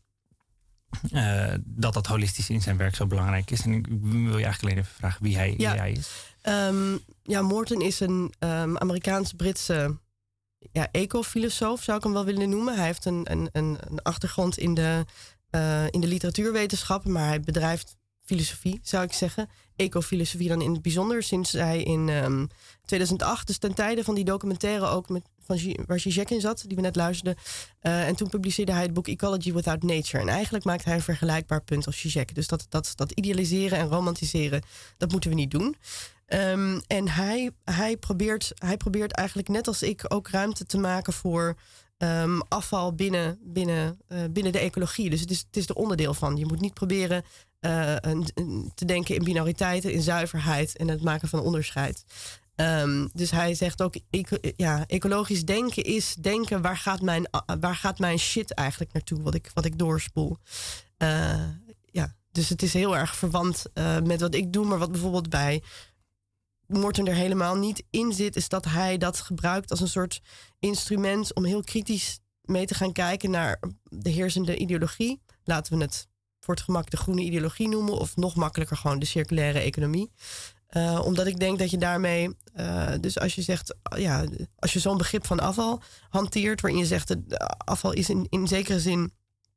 uh, dat dat holistisch in zijn werk zo belangrijk is. En ik wil je eigenlijk alleen even vragen wie hij, ja. wie hij is. Um, ja, Morton is een um, Amerikaans-Britse ja, ecofilosoof, zou ik hem wel willen noemen. Hij heeft een, een, een, een achtergrond in de, uh, in de literatuurwetenschappen, maar hij bedrijft filosofie, zou ik zeggen. Ecofilosofie dan in het bijzonder, sinds hij in um, tweeduizend acht, dus ten tijde van die documentaire ook met, van G- waar Zizek in zat, die we net luisterden. Uh, en toen publiceerde hij het boek Ecology Without Nature. En eigenlijk maakt hij een vergelijkbaar punt als Zizek. Dus dat, dat, dat idealiseren en romantiseren, dat moeten we niet doen. Um, en hij, hij, probeert, hij probeert eigenlijk net als ik ook ruimte te maken voor um, afval binnen, binnen, uh, binnen de ecologie. Dus het is, het is er onderdeel van. Je moet niet proberen uh, een, een, te denken in binariteiten, in zuiverheid en het maken van onderscheid. Um, dus hij zegt ook, eco, ja, ecologisch denken is denken, waar gaat mijn, waar gaat mijn shit eigenlijk naartoe, wat ik, wat ik doorspoel. Uh, ja, dus het is heel erg verwant uh, met wat ik doe, maar wat bijvoorbeeld bij Morton er helemaal niet in zit, is dat hij dat gebruikt als een soort instrument om heel kritisch mee te gaan kijken naar de heersende ideologie. Laten we het voor het gemak de groene ideologie noemen, of nog makkelijker gewoon de circulaire economie. Uh, omdat ik denk dat je daarmee, uh, dus als je zegt, uh, ja, als je zo'n begrip van afval hanteert, waarin je zegt dat afval is in, in zekere zin,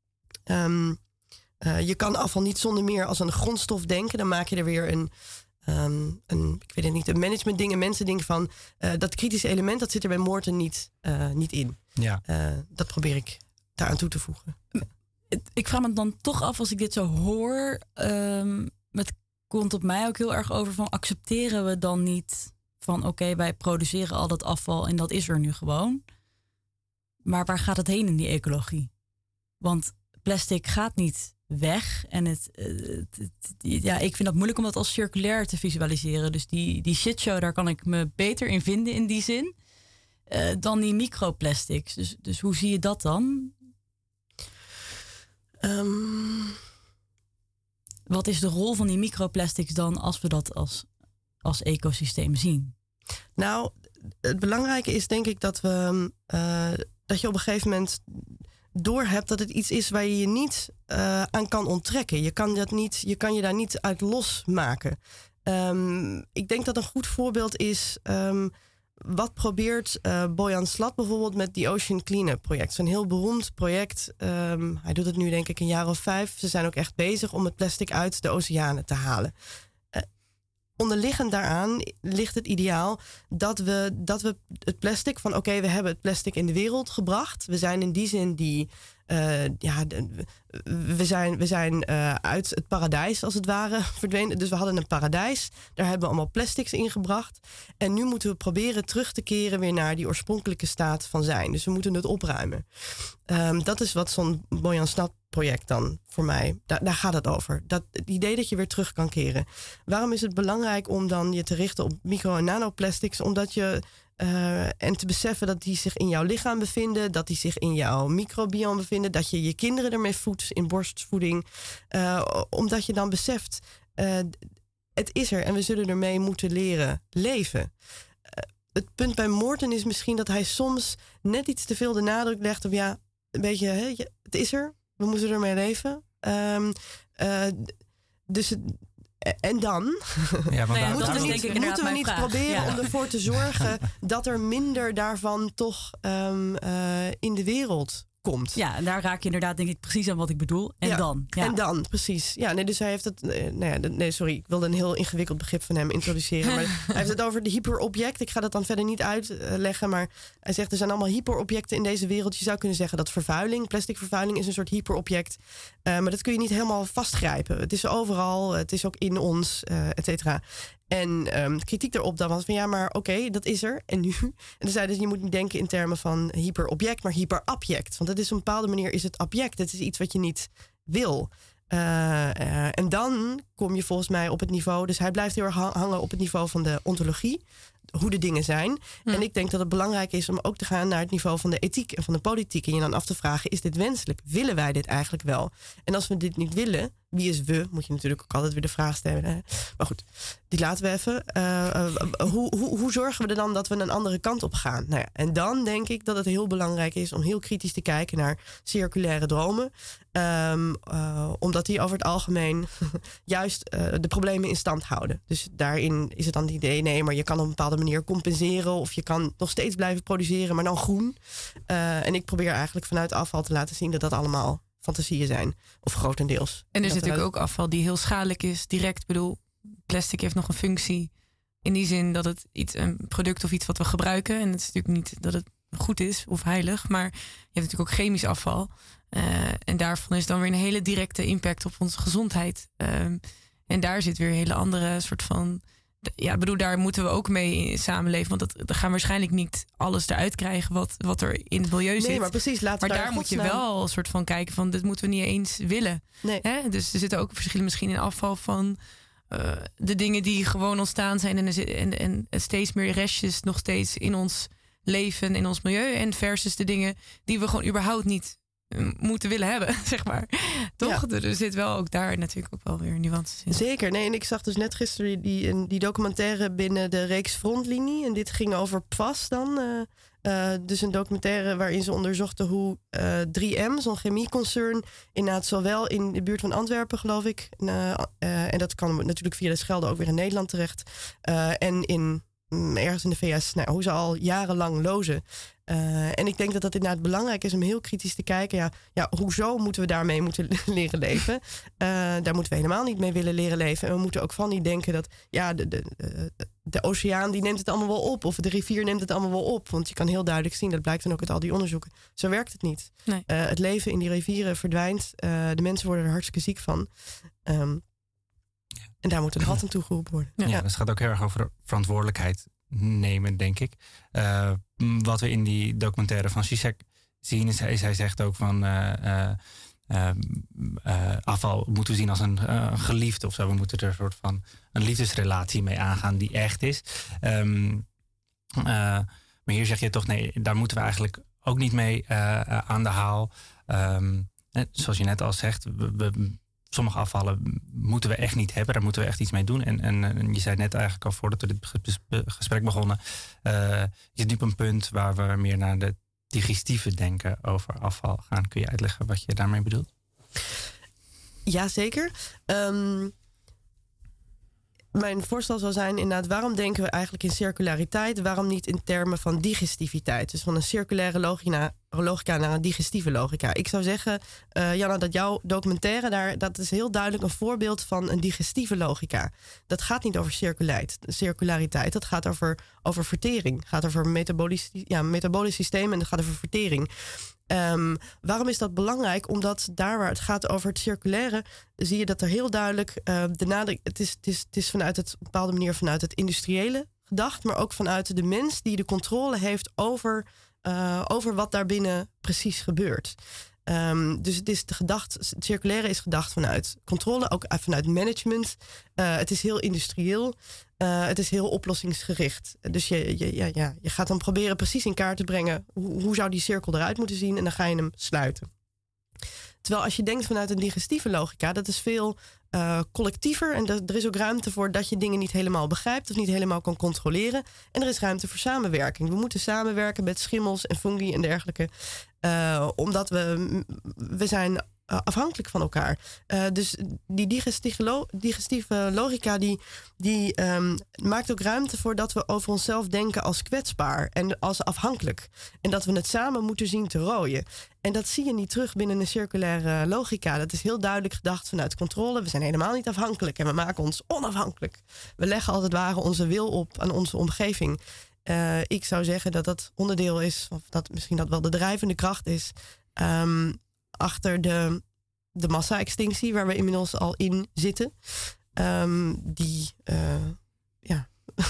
um, uh, je kan afval niet zonder meer als een grondstof denken, dan maak je er weer een, um, een ik weet het niet, een management ding, een mensen ding van, uh, dat kritische element, dat zit er bij Morton niet, uh, niet in. Ja. Uh, dat probeer ik daaraan toe te voegen. Ja. Ik vraag me dan toch af, als ik dit zo hoor, um, het komt op mij ook heel erg over van, accepteren we dan niet van oké, okay, wij produceren al dat afval en dat is er nu gewoon. Maar waar gaat het heen in die ecologie? Want plastic gaat niet weg. En het, het, het, ja, ik vind dat moeilijk om dat als circulair te visualiseren. Dus die, die shitshow, daar kan ik me beter in vinden in die zin. Uh, dan die microplastics. Dus, dus hoe zie je dat dan? Um... Wat is de rol van die microplastics dan als we dat als, als ecosysteem zien? Nou, het belangrijke is denk ik dat we uh, dat je op een gegeven moment doorhebt dat het iets is waar je je niet uh, aan kan onttrekken. Je kan, dat niet, je kan je daar niet uit losmaken. Um, ik denk dat een goed voorbeeld is, Um, wat probeert uh, Boyan Slat bijvoorbeeld met die Ocean Cleanup project? Het is een heel beroemd project. Um, hij doet het nu denk ik een jaar of vijf. Ze zijn ook echt bezig om het plastic uit de oceanen te halen. Uh, onderliggend daaraan ligt het ideaal dat we, dat we het plastic van oké, okay, we hebben het plastic in de wereld gebracht. We zijn in die zin die Uh, ja, we zijn, we zijn uh, uit het paradijs als het ware verdwenen. Dus we hadden een paradijs. Daar hebben we allemaal plastics in gebracht. En nu moeten we proberen terug te keren weer naar die oorspronkelijke staat van zijn. Dus we moeten het opruimen. Um, dat is wat zo'n Boyan Slat project dan voor mij. Da- daar gaat het over. Dat, het idee dat je weer terug kan keren. Waarom is het belangrijk om dan je te richten op micro- en nanoplastics? Omdat je... Uh, en te beseffen dat die zich in jouw lichaam bevinden, dat die zich in jouw microbiome bevinden, dat je je kinderen ermee voedt in borstvoeding. Uh, omdat je dan beseft, uh, het is er en we zullen ermee moeten leren leven. Uh, het punt bij Morten is misschien dat hij soms net iets te veel de nadruk legt op ja, een beetje, hè, het is er, we moeten ermee leven. Um, uh, dus het, En dan ja, nee, daar, moeten dat we is denk niet, ik moeten we niet vraag. proberen ja. om ervoor te zorgen dat er minder daarvan toch um, uh, in de wereld komt. Ja, en daar raak je inderdaad denk ik precies aan wat ik bedoel. En ja, dan. Ja. En dan, precies. Ja, nee, dus hij heeft het... Uh, nou ja, nee, sorry, ik wilde een heel ingewikkeld begrip van hem introduceren. Maar hij heeft het over de hyperobject. Ik ga dat dan verder niet uitleggen, maar hij zegt er zijn allemaal hyperobjecten in deze wereld. Je zou kunnen zeggen dat vervuiling, plastic vervuiling is een soort hyperobject. Uh, maar dat kun je niet helemaal vastgrijpen. Het is overal, het is ook in ons, uh, et cetera. En um, kritiek daarop dan was van ja, maar oké, okay, dat is er. En nu? En dan zei dus je moet niet denken in termen van hyperobject, maar hyperabject. Want het is op een bepaalde manier is het abject. Het is iets wat je niet wil. Uh, uh, en dan kom je volgens mij op het niveau... Dus hij blijft heel erg hangen op het niveau van de ontologie. Hoe de dingen zijn. Hm. En ik denk dat het belangrijk is om ook te gaan naar het niveau van de ethiek en van de politiek. En je dan af te vragen, is dit wenselijk? Willen wij dit eigenlijk wel? En als we dit niet willen, wie is we? Moet je natuurlijk ook altijd weer de vraag stellen. Hè? Maar goed, die laten we even. Uh, uh, hoe, hoe, hoe zorgen we er dan dat we een andere kant op gaan? Nou ja, en dan denk ik dat het heel belangrijk is om heel kritisch te kijken naar circulaire dromen. Um, uh, omdat die over het algemeen juist uh, de problemen in stand houden. Dus daarin is het dan het idee, nee, maar je kan op een bepaalde manier compenseren of je kan nog steeds blijven produceren, maar dan groen. Uh, en ik probeer eigenlijk vanuit afval te laten zien dat dat allemaal fantasieën zijn. Of grotendeels. En er is natuurlijk eruit... ook afval die heel schadelijk is. Direct, ik bedoel, plastic heeft nog een functie. In die zin dat het iets, een product of iets wat we gebruiken. En het is natuurlijk niet dat het goed is of heilig. Maar je hebt natuurlijk ook chemisch afval. Uh, en daarvan is dan weer een hele directe impact op onze gezondheid. Um, en daar zit weer een hele andere soort van... Ja, ik bedoel, daar moeten we ook mee samenleven. Want dat, dan gaan we waarschijnlijk niet alles eruit krijgen wat, wat er in het milieu zit. Nee, maar precies. Laten maar we daar moet je wel een soort van kijken van, dit moeten we niet eens willen. Nee. Hè? Dus er zitten ook verschillen misschien in afval van uh, de dingen die gewoon ontstaan zijn. En, er zit, en, en steeds meer restjes nog steeds in ons leven, in ons milieu. En versus de dingen die we gewoon überhaupt niet moeten willen hebben, zeg maar. Toch? Ja. Er zit wel ook daar natuurlijk ook wel weer nuances in. Zeker. Nee, en ik zag dus net gisteren die, die documentaire binnen de reeks Frontlinie. En dit ging over P F A S dan. Uh, uh, dus een documentaire waarin ze onderzochten hoe uh, drie M, zo'n chemieconcern, inderdaad zowel in de buurt van Antwerpen, geloof ik. Uh, uh, en dat kan natuurlijk via de Schelde ook weer in Nederland terecht. Uh, en in ergens in de V S, nou, hoe ze al jarenlang lozen. Uh, en ik denk dat dat inderdaad belangrijk is om heel kritisch te kijken. Ja, ja hoezo moeten we daarmee moeten leren leven? Uh, daar moeten we helemaal niet mee willen leren leven. En we moeten ook van niet denken dat ja, de, de, de, de oceaan die neemt het allemaal wel op. Of de rivier neemt het allemaal wel op. Want je kan heel duidelijk zien, dat blijkt dan ook uit al die onderzoeken. Zo werkt het niet. Nee. Uh, het leven in die rivieren verdwijnt. Uh, de mensen worden er hartstikke ziek van. Um, en daar moet een halt aan toegeroepen worden. Ja, ja, dat gaat ook heel erg over verantwoordelijkheid nemen, denk ik. Uh, wat we in die documentaire van Zizek zien, is hij, hij zegt ook van uh, uh, uh, uh, afval moeten we zien als een uh, geliefde of zo. We moeten er een soort van een liefdesrelatie mee aangaan die echt is. Um, uh, maar hier zeg je toch, nee, daar moeten we eigenlijk ook niet mee uh, uh, aan de haal. Um, zoals je net al zegt, we, we sommige afvallen moeten we echt niet hebben. Daar moeten we echt iets mee doen. En, en, en je zei net eigenlijk al voordat we dit gesprek begonnen. Uh, je zit nu op een punt waar we meer naar de digestieve denken over afval gaan. Kun je uitleggen wat je daarmee bedoelt? Jazeker. Um, mijn voorstel zou zijn inderdaad, waarom denken we eigenlijk in circulariteit? Waarom niet in termen van digestiviteit? Dus van een circulaire logica, logica naar een digestieve logica. Ik zou zeggen, uh, Janna, dat jouw documentaire daar, dat is heel duidelijk een voorbeeld van een digestieve logica. Dat gaat niet over circulariteit. Dat gaat over, over vertering. Het gaat over metabolisch, ja, metabolisch systeem en het gaat over vertering. Um, waarom is dat belangrijk? Omdat daar waar het gaat over het circulaire, zie je dat er heel duidelijk uh, de nadruk. Het is, het, is, het is vanuit het op een bepaalde manier vanuit het industriële gedacht, maar ook vanuit de mens die de controle heeft over, uh, over wat daarbinnen precies gebeurt. Um, dus het is de gedacht, het circulaire is gedacht vanuit controle, ook vanuit management. Uh, het is heel industrieel. Uh, het is heel oplossingsgericht. Dus je, je, ja, ja, je gaat dan proberen precies in kaart te brengen hoe, hoe zou die cirkel eruit moeten zien en dan ga je hem sluiten. Terwijl als je denkt vanuit een digestieve logica, dat is veel uh, collectiever. En dat, er is ook ruimte voor dat je dingen niet helemaal begrijpt of niet helemaal kan controleren. En er is ruimte voor samenwerking. We moeten samenwerken met schimmels en fungi en dergelijke. Uh, omdat we, we zijn afhankelijk van elkaar. Uh, dus die digestieve, lo- digestieve logica die, die um, maakt ook ruimte voor dat we over onszelf denken als kwetsbaar en als afhankelijk. En dat we het samen moeten zien te rooien. En dat zie je niet terug binnen een circulaire logica. Dat is heel duidelijk gedacht vanuit controle. We zijn helemaal niet afhankelijk en we maken ons onafhankelijk. We leggen als het ware onze wil op aan onze omgeving. Uh, ik zou zeggen dat dat onderdeel is, of dat misschien dat wel de drijvende kracht is, Um, achter de, de massa-extinctie, waar we inmiddels al in zitten. Um, die, uh, ja.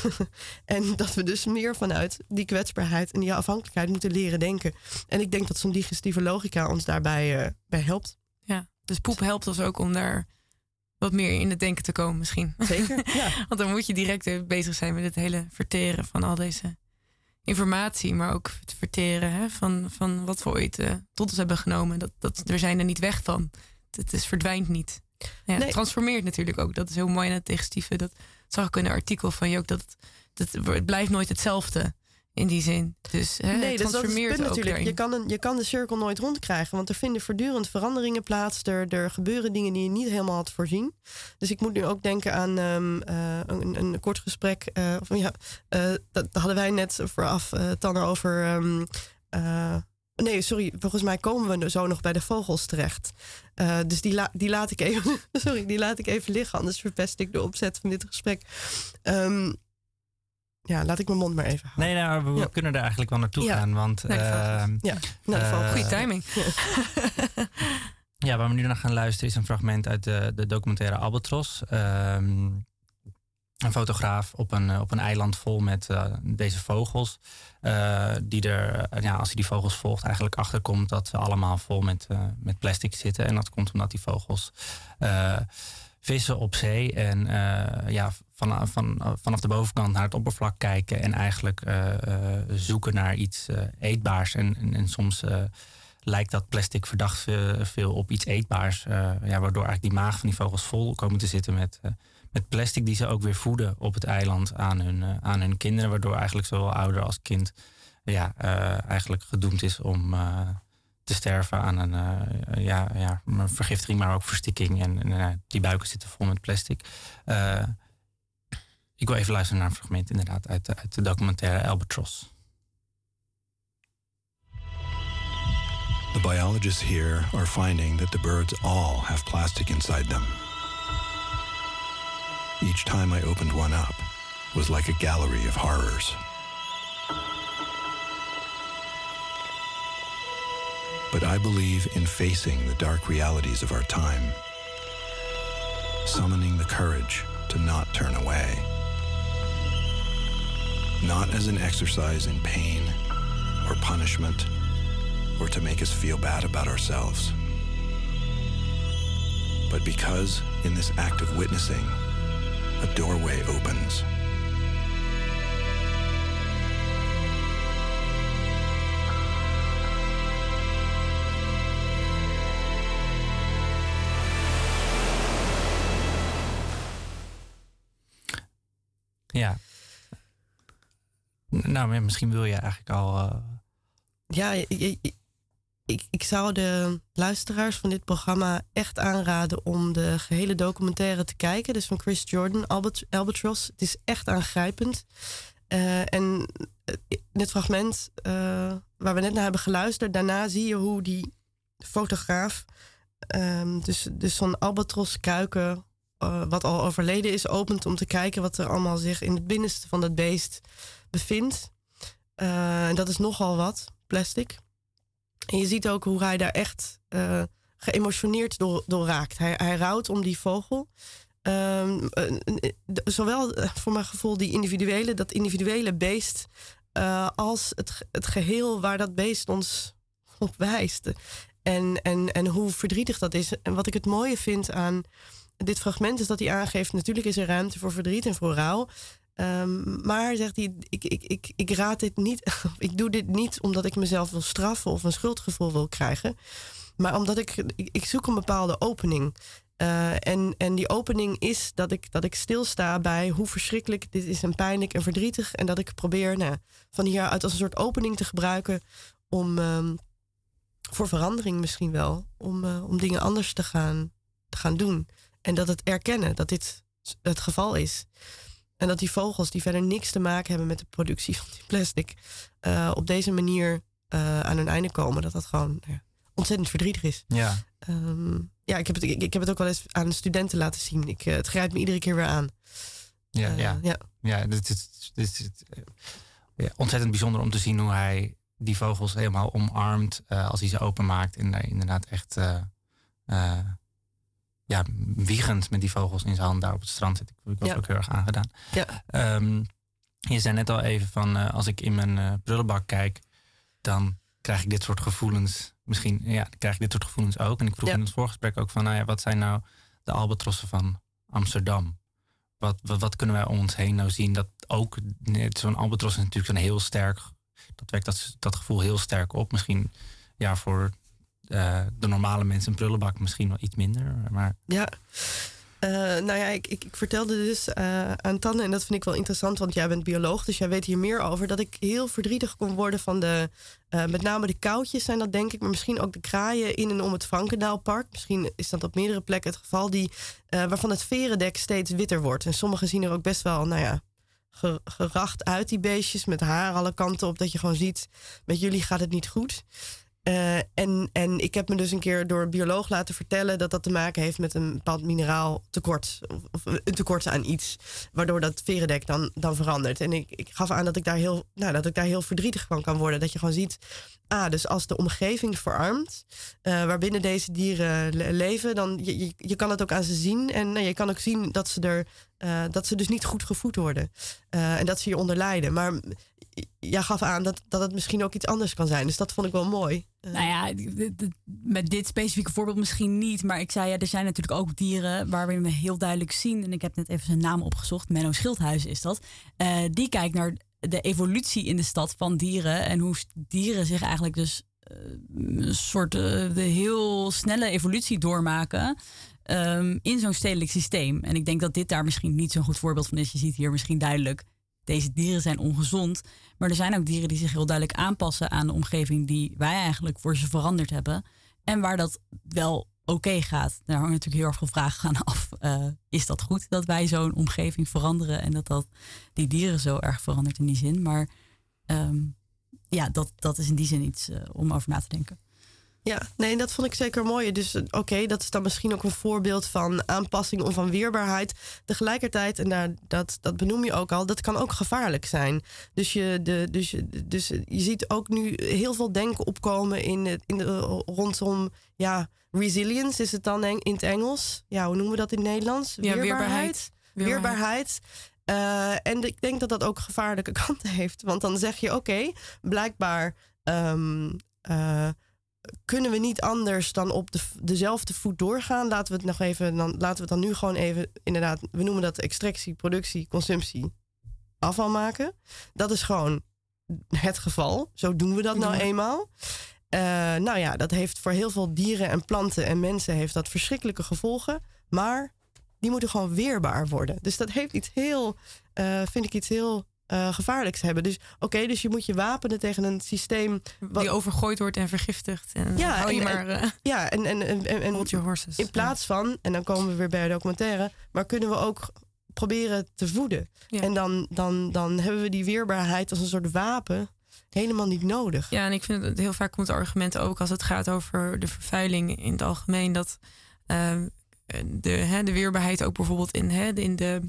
En dat we dus meer vanuit die kwetsbaarheid en die afhankelijkheid moeten leren denken. En ik denk dat zo'n digestieve logica ons daarbij uh, bij helpt. Ja, dus poep helpt ons ook om daar wat meer in het denken te komen misschien. Zeker, ja. Want dan moet je direct bezig zijn met het hele verteren van al deze informatie, maar ook het verteren hè, van, van wat we ooit uh, tot ons hebben genomen. Dat, dat, we zijn er niet weg van. Het is, verdwijnt niet. Ja, nee. Het transformeert natuurlijk ook. Dat is heel mooi in het digestieve. Dat zag ik in een artikel van je ook. Dat, dat het blijft nooit hetzelfde in die zin. Dus hè, nee, het dus transformeert dat is het punt ook natuurlijk. Je daarin. kan, een, je kan de cirkel nooit rondkrijgen. Want er vinden voortdurend veranderingen plaats. Er, er gebeuren dingen die je niet helemaal had voorzien. Dus ik moet nu ook denken aan um, uh, een, een kort gesprek. Uh, of, ja, uh, dat hadden wij net vooraf uh, Tanner over. Um, uh, nee, sorry. Volgens mij komen we zo nog bij de vogels terecht. Uh, dus die, la, die, laat ik even, sorry, die laat ik even liggen. Anders verpest ik de opzet van dit gesprek. Um, Ja, laat ik mijn mond maar even houden. Nee, nou, we ja. kunnen er eigenlijk wel naartoe ja. gaan. Want, naar de vogels. Uh, ja, naar de vogels. Uh, Goeie timing. Ja. Ja, waar we nu naar gaan luisteren is een fragment uit de, de documentaire Albatros. Um, een fotograaf op een, op een eiland vol met uh, deze vogels. Uh, die er, uh, ja, als hij die vogels volgt, eigenlijk achterkomt dat ze allemaal vol met, uh, met plastic zitten. En dat komt omdat die vogels Uh, vissen op zee en uh, ja, van, van, vanaf de bovenkant naar het oppervlak kijken en eigenlijk uh, uh, zoeken naar iets uh, eetbaars. En, en, en soms uh, lijkt dat plastic verdacht veel op iets eetbaars, uh, ja, waardoor eigenlijk die maag van die vogels vol komen te zitten met, uh, met plastic die ze ook weer voeden op het eiland aan hun, uh, aan hun kinderen, waardoor eigenlijk zowel ouder als kind ja, uh, eigenlijk gedoemd is om Uh, te sterven aan een, uh, ja, ja, een vergiftiging, maar ook verstikking. En, en uh, die buiken zitten vol met plastic. Uh, ik wil even luisteren naar een fragment inderdaad uit de, uit de documentaire Albatros. The biologists here are finding that the birds all have plastic inside them. Each time I opened one up was like a gallery of horrors. But I believe in facing the dark realities of our time, summoning the courage to not turn away. Not as an exercise in pain or punishment or to make us feel bad about ourselves, but because in this act of witnessing, a doorway opens. Ja. Nou, misschien wil je eigenlijk al Uh... Ja, ik, ik, ik zou de luisteraars van dit programma echt aanraden om de gehele documentaire te kijken. Dus van Chris Jordan, Albat- Albatros. Het is echt aangrijpend. Uh, en in het fragment uh, waar we net naar hebben geluisterd, daarna zie je hoe die fotograaf um, dus, dus zo'n albatroskuiken Uh, wat al overleden is, opent om te kijken wat er allemaal zich in het binnenste van dat beest bevindt. Uh, en dat is nogal wat, plastic. En je ziet ook hoe hij daar echt uh, geëmotioneerd door, door raakt. Hij, hij rouwt om die vogel. Uh, uh, zowel uh, voor mijn gevoel die individuele, dat individuele beest uh, als het, het geheel waar dat beest ons op wijst. En, en, en hoe verdrietig dat is. En wat ik het mooie vind aan dit fragment is dat hij aangeeft, natuurlijk is er ruimte voor verdriet en voor rouw. Um, maar zegt hij, ik, ik, ik, ik raad dit niet, ik doe dit niet omdat ik mezelf wil straffen of een schuldgevoel wil krijgen. Maar omdat ik, ik, ik zoek een bepaalde opening. Uh, en, en die opening is dat ik, dat ik stilsta bij hoe verschrikkelijk dit is en pijnlijk en verdrietig. En dat ik probeer nou, van hieruit als een soort opening te gebruiken om um, voor verandering misschien wel. Om, uh, om dingen anders te gaan, te gaan doen. En dat het erkennen dat dit het geval is. En dat die vogels die verder niks te maken hebben met de productie van die plastic. Uh, op deze manier uh, aan hun einde komen. Dat dat gewoon nou ja, ontzettend verdrietig is. Ja. Um, ja, ik heb, het, ik, ik heb het ook wel eens aan studenten laten zien. Ik, uh, het grijpt me iedere keer weer aan. Ja, uh, ja. ja. ja dit is, dit is uh, ja, ontzettend bijzonder om te zien hoe hij die vogels helemaal omarmt uh, als hij ze openmaakt. En daar inderdaad echt uh, uh, ja, wiegend met die vogels in zijn hand daar op het strand zit. Ik was ja. ook heel erg aangedaan. Ja. Um, je zei net al even van uh, als ik in mijn uh, prullenbak kijk, dan krijg ik dit soort gevoelens. Misschien ja, krijg ik dit soort gevoelens ook. En ik vroeg ja. in het voorgesprek ook van, nou ja, wat zijn nou de albatrossen van Amsterdam? Wat, wat, wat kunnen wij om ons heen nou zien? Dat ook, zo'n albatros is natuurlijk zo'n heel sterk, dat wekt dat, dat gevoel heel sterk op. Misschien ja, voor uh, de normale mensen een prullenbak misschien wel iets minder. Maar ja. Uh, nou ja, ik, ik, ik vertelde dus uh, aan Tanne, en dat vind ik wel interessant, want jij bent bioloog, dus jij weet hier meer over, dat ik heel verdrietig kon worden van de, uh, met name de koutjes zijn dat denk ik, maar misschien ook de kraaien in en om het Frankendaalpark. Misschien is dat op meerdere plekken het geval, die, uh, waarvan het verendek steeds witter wordt. En sommige zien er ook best wel, nou ja, ge, geracht uit, die beestjes, met haar alle kanten op, dat je gewoon ziet, met jullie gaat het niet goed. Uh, en, en ik heb me dus een keer door een bioloog laten vertellen dat dat te maken heeft met een bepaald mineraal tekort. Of, of een tekort aan iets. Waardoor dat verendek dan, dan verandert. En ik, ik gaf aan dat ik, daar heel, nou, dat ik daar heel verdrietig van kan worden. Dat je gewoon ziet, ah, dus als de omgeving verarmt, uh, waarbinnen deze dieren le- leven, dan je, je, je kan het ook aan ze zien. En nou, je kan ook zien dat ze, er, uh, dat ze dus niet goed gevoed worden. Uh, en dat ze hieronder lijden. Maar jij gaf aan dat, dat het misschien ook iets anders kan zijn. Dus dat vond ik wel mooi. Uh. Nou ja, met dit specifieke voorbeeld misschien niet. Maar ik zei, ja, er zijn natuurlijk ook dieren waar we heel duidelijk zien. En ik heb net even zijn naam opgezocht. Menno Schildhuis is dat. Uh, die kijkt naar de evolutie in de stad van dieren. En hoe dieren zich eigenlijk dus uh, een soort uh, de heel snelle evolutie doormaken. Um, in zo'n stedelijk systeem. En ik denk dat dit daar misschien niet zo'n goed voorbeeld van is. Je ziet hier misschien duidelijk, deze dieren zijn ongezond. Maar er zijn ook dieren die zich heel duidelijk aanpassen aan de omgeving die wij eigenlijk voor ze veranderd hebben. En waar dat wel oké okay gaat. Daar hangen natuurlijk heel erg veel vragen aan af. Uh, is dat goed dat wij zo'n omgeving veranderen en dat, dat die dieren zo erg verandert in die zin? Maar um, ja, dat, dat is in die zin iets uh, om over na te denken. Ja, nee, dat vond ik zeker mooi. Dus oké, okay, dat is dan misschien ook een voorbeeld van aanpassing of van weerbaarheid. Tegelijkertijd, en daar, dat, dat benoem je ook al, dat kan ook gevaarlijk zijn. Dus je, de, dus, je, dus je ziet ook nu heel veel denken opkomen in, in de, rondom ja, resilience is het dan in het Engels. Ja, hoe noemen we dat in het Nederlands? Ja, weerbaarheid. Weerbaarheid. weerbaarheid. Uh, en ik denk dat dat ook gevaarlijke kanten heeft. Want dan zeg je, oké, okay, blijkbaar Um, uh, kunnen we niet anders dan op de, dezelfde voet doorgaan? Laten we het nog even, dan laten we het dan nu gewoon even, inderdaad, we noemen dat extractie, productie, consumptie, afval maken. Dat is gewoon het geval. Zo doen we dat nou eenmaal. Uh, nou ja, dat heeft voor heel veel dieren en planten en mensen heeft dat verschrikkelijke gevolgen. Maar die moeten gewoon weerbaar worden. Dus dat heeft iets heel, uh, vind ik iets heel Uh, gevaarlijks hebben. Dus oké, okay, dus je moet je wapenen tegen een systeem wat die overgooid wordt en vergiftigd. En ja, hou je en, maar. Uh, ja, en en en, en, en hold your horses. In plaats van, en dan komen we weer bij de documentaire, maar kunnen we ook proberen te voeden. Ja. En dan, dan, dan hebben we die weerbaarheid als een soort wapen helemaal niet nodig. Ja, en ik vind het heel vaak komt het argument ook als het gaat over de vervuiling in het algemeen, dat uh, de, hè, de weerbaarheid ook bijvoorbeeld in, hè, in de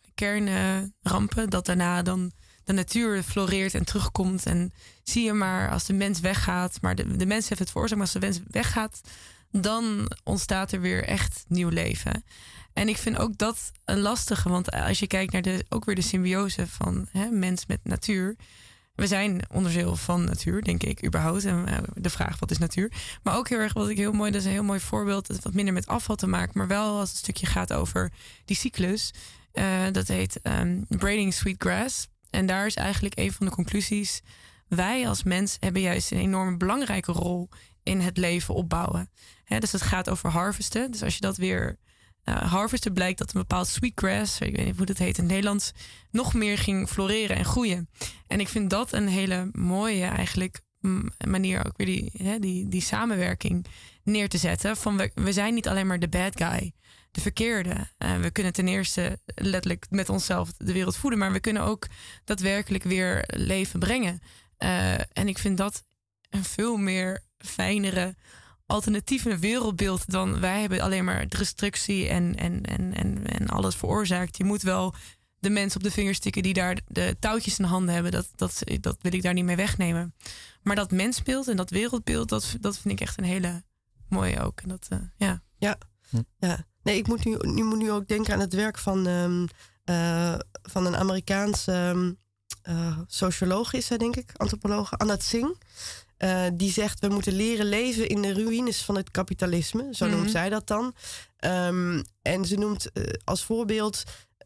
kernrampen, dat daarna dan de natuur floreert en terugkomt. En zie je maar, als de mens weggaat, maar de, de mens heeft het veroorzaakt, maar als de mens weggaat, dan ontstaat er weer echt nieuw leven. En ik vind ook dat een lastige, want als je kijkt naar de, ook weer de symbiose van hè, mens met natuur, we zijn onderdeel van natuur, denk ik, überhaupt. En uh, de vraag, wat is natuur? Maar ook heel erg, wat ik heel mooi, dat is een heel mooi voorbeeld. Dat wat minder met afval te maken, maar wel als het stukje gaat over die cyclus. Uh, dat heet um, braiding sweetgrass. En daar is eigenlijk een van de conclusies. Wij als mens hebben juist een enorm belangrijke rol in het leven opbouwen. He, dus het gaat over harvesten. Dus als je dat weer uh, harvesten, blijkt dat een bepaald sweetgrass, ik weet niet hoe dat heet in het Nederlands, nog meer ging floreren en groeien. En ik vind dat een hele mooie eigenlijk manier ook weer die, he, die, die samenwerking neer te zetten. Van we, we zijn niet alleen maar de bad guy, de verkeerde. Uh, we kunnen ten eerste letterlijk met onszelf de wereld voeden, maar we kunnen ook daadwerkelijk weer leven brengen. Uh, en ik vind dat een veel meer fijnere, alternatieve wereldbeeld dan wij hebben alleen maar destructie en, en, en, en, en alles veroorzaakt. Je moet wel de mensen op de vingers tikken die daar de touwtjes in handen hebben. Dat, dat, dat wil ik daar niet mee wegnemen. Maar dat mensbeeld en dat wereldbeeld, dat, dat vind ik echt een hele mooie ook. En dat, uh, ja. Ja. ja. Nee, ik moet nu, nu moet nu ook denken aan het werk van, um, uh, van een Amerikaanse um, uh, socioloog is zij, denk ik, antropoloog, Anat Singh. Uh, die zegt, we moeten leren leven in de ruïnes van het kapitalisme. Zo noemt mm-hmm. zij dat dan. Um, en ze noemt uh, als voorbeeld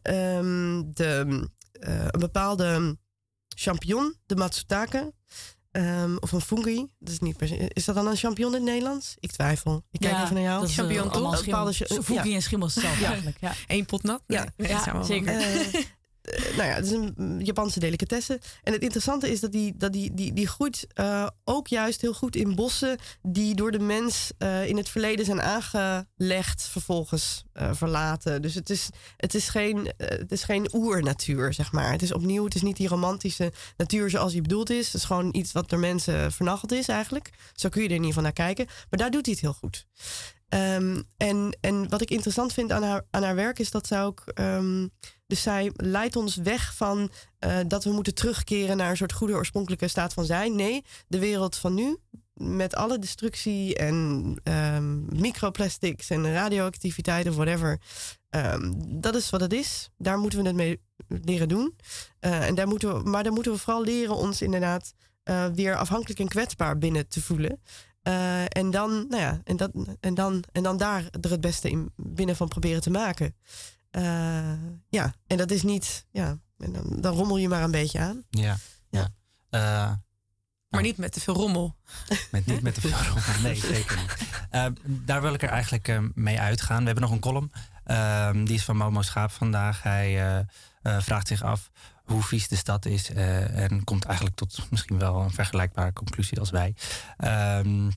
um, de, uh, een bepaalde champignon, de matsutake. Um, of een fungi. Dat is, niet per se, is dat dan een champignon in het Nederlands? Ik twijfel. Ik kijk ja, even naar jou. Dat is champignon toch? Een bepaalde fungi en schimmels zelf ja. eigenlijk. Ja. Eén pot nat? Nee, ja, nee, ja zeker. Uh, Uh, nou ja, het is een Japanse delicatesse. En het interessante is dat die, dat die, die, die groeit uh, ook juist heel goed in bossen die door de mens uh, in het verleden zijn aangelegd, vervolgens uh, verlaten. Dus het is, het is geen, uh, het is geen oernatuur, zeg maar. Het is opnieuw, het is niet die romantische natuur zoals die bedoeld is. Het is gewoon iets wat door mensen vernacheld is eigenlijk. Zo kun je er in ieder geval naar kijken. Maar daar doet hij het heel goed. Um, en, en wat ik interessant vind aan haar, aan haar werk is dat zij ook... Um, dus zij leidt ons weg van uh, dat we moeten terugkeren naar een soort goede oorspronkelijke staat van zijn. Nee, de wereld van nu, met alle destructie en um, microplastics en radioactiviteit of whatever. Um, dat is wat het is. Daar moeten we het mee leren doen. Uh, en daar moeten we, maar daar moeten we vooral leren ons inderdaad uh, weer afhankelijk en kwetsbaar binnen te voelen. Uh, en, dan, nou ja, en, dat, en, dan, en dan daar er het beste in binnen van proberen te maken. Uh, ja, en dat is niet... Ja, en dan, dan rommel je maar een beetje aan. Ja, ja. ja. Uh, maar niet met te veel rommel. Met, niet met te veel rommel, nee, zeker niet. Uh, daar wil ik er eigenlijk uh, mee uitgaan. We hebben nog een column. Uh, die is van Momo Schaap vandaag. Hij uh, uh, vraagt zich af hoe vies de stad is. Uh, en komt eigenlijk tot misschien wel een vergelijkbare conclusie als wij. Uh,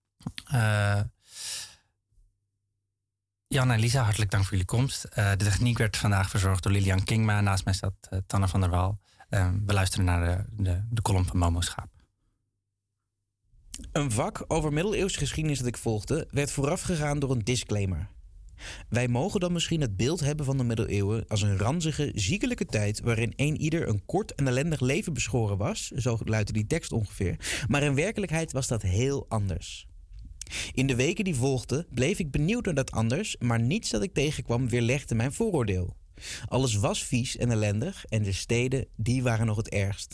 uh, Jan en Lisa, hartelijk dank voor jullie komst. Uh, de techniek werd vandaag verzorgd door Lilian Kingma. Naast mij staat uh, Tanne van der Wal. Uh, we luisteren naar de, de, de column van Momo Schaap. Een vak over middeleeuwse geschiedenis dat ik volgde werd voorafgegaan door een disclaimer. Wij mogen dan misschien het beeld hebben van de middeleeuwen als een ranzige, ziekelijke tijd waarin een ieder een kort en ellendig leven beschoren was, zo luidde die tekst ongeveer, maar in werkelijkheid was dat heel anders. In de weken die volgden bleef ik benieuwd naar dat anders, maar niets dat ik tegenkwam weerlegde mijn vooroordeel. Alles was vies en ellendig en de steden, die waren nog het ergst.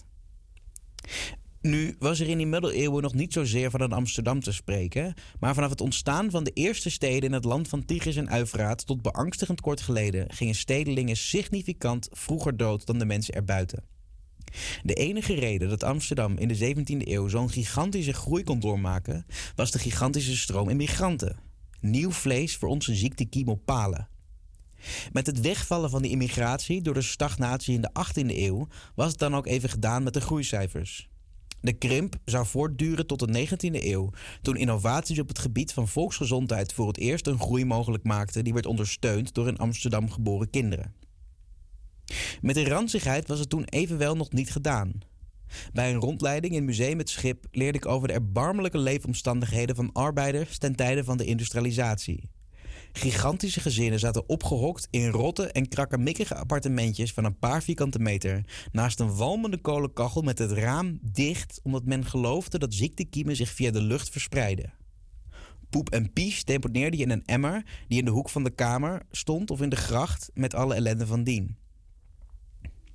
Nu was er in die middeleeuwen nog niet zozeer van een Amsterdam te spreken, maar vanaf het ontstaan van de eerste steden in het land van Tigris en Uifraat tot beangstigend kort geleden gingen stedelingen significant vroeger dood dan de mensen erbuiten. De enige reden dat Amsterdam in de zeventiende eeuw zo'n gigantische groei kon doormaken, was de gigantische stroom immigranten. Nieuw vlees voor onze ziektekiem op palen. Met het wegvallen van de immigratie door de stagnatie in de achttiende eeuw was het dan ook even gedaan met de groeicijfers. De krimp zou voortduren tot de negentiende eeuw, toen innovaties op het gebied van volksgezondheid voor het eerst een groei mogelijk maakten die werd ondersteund door in Amsterdam geboren kinderen. Met de ranzigheid was het toen evenwel nog niet gedaan. Bij een rondleiding in Museum Het Schip leerde ik over de erbarmelijke leefomstandigheden van arbeiders ten tijde van de industrialisatie. Gigantische gezinnen zaten opgehokt in rotte en krakkemikkige appartementjes van een paar vierkante meter naast een walmende kolenkachel met het raam dicht, omdat men geloofde dat ziektekiemen zich via de lucht verspreiden. Poep en pies deponeerde je in een emmer die in de hoek van de kamer stond of in de gracht met alle ellende van dien.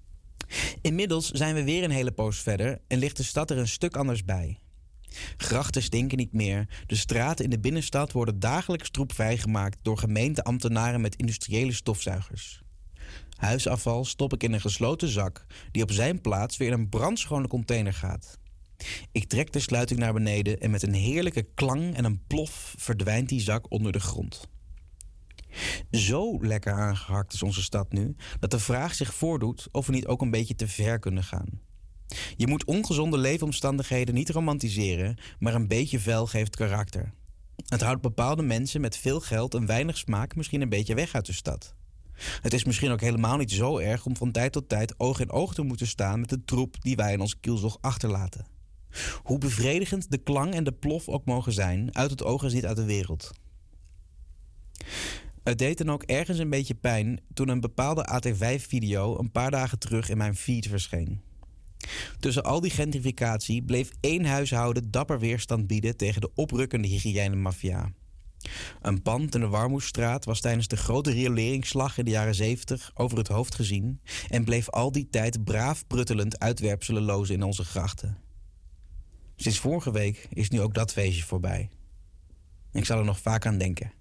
Inmiddels zijn we weer een hele poos verder en ligt de stad er een stuk anders bij. Grachten stinken niet meer. De straten in de binnenstad worden dagelijks troep vrijgemaakt door gemeenteambtenaren met industriële stofzuigers. Huisafval stop ik in een gesloten zak die op zijn plaats weer in een brandschone container gaat. Ik trek de sluiting naar beneden en met een heerlijke klang en een plof verdwijnt die zak onder de grond. Zo lekker aangehakt is onze stad nu dat de vraag zich voordoet of we niet ook een beetje te ver kunnen gaan. Je moet ongezonde leefomstandigheden niet romantiseren, maar een beetje vuil geeft karakter. Het houdt bepaalde mensen met veel geld en weinig smaak misschien een beetje weg uit de stad. Het is misschien ook helemaal niet zo erg om van tijd tot tijd oog in oog te moeten staan met de troep die wij in onze kielzog achterlaten. Hoe bevredigend de klang en de plof ook mogen zijn, uit het oog is niet uit de wereld. Het deed dan ook ergens een beetje pijn toen een bepaalde A T vijf video een paar dagen terug in mijn feed verscheen. Tussen al die gentrificatie bleef één huishouden dapper weerstand bieden tegen de oprukkende hygiënemafia. Een pand in de Warmoesstraat was tijdens de grote rioleringsslag in de jaren zeventig over het hoofd gezien en bleef al die tijd braaf pruttelend uitwerpselen lozen in onze grachten. Sinds vorige week is nu ook dat feestje voorbij. Ik zal er nog vaak aan denken.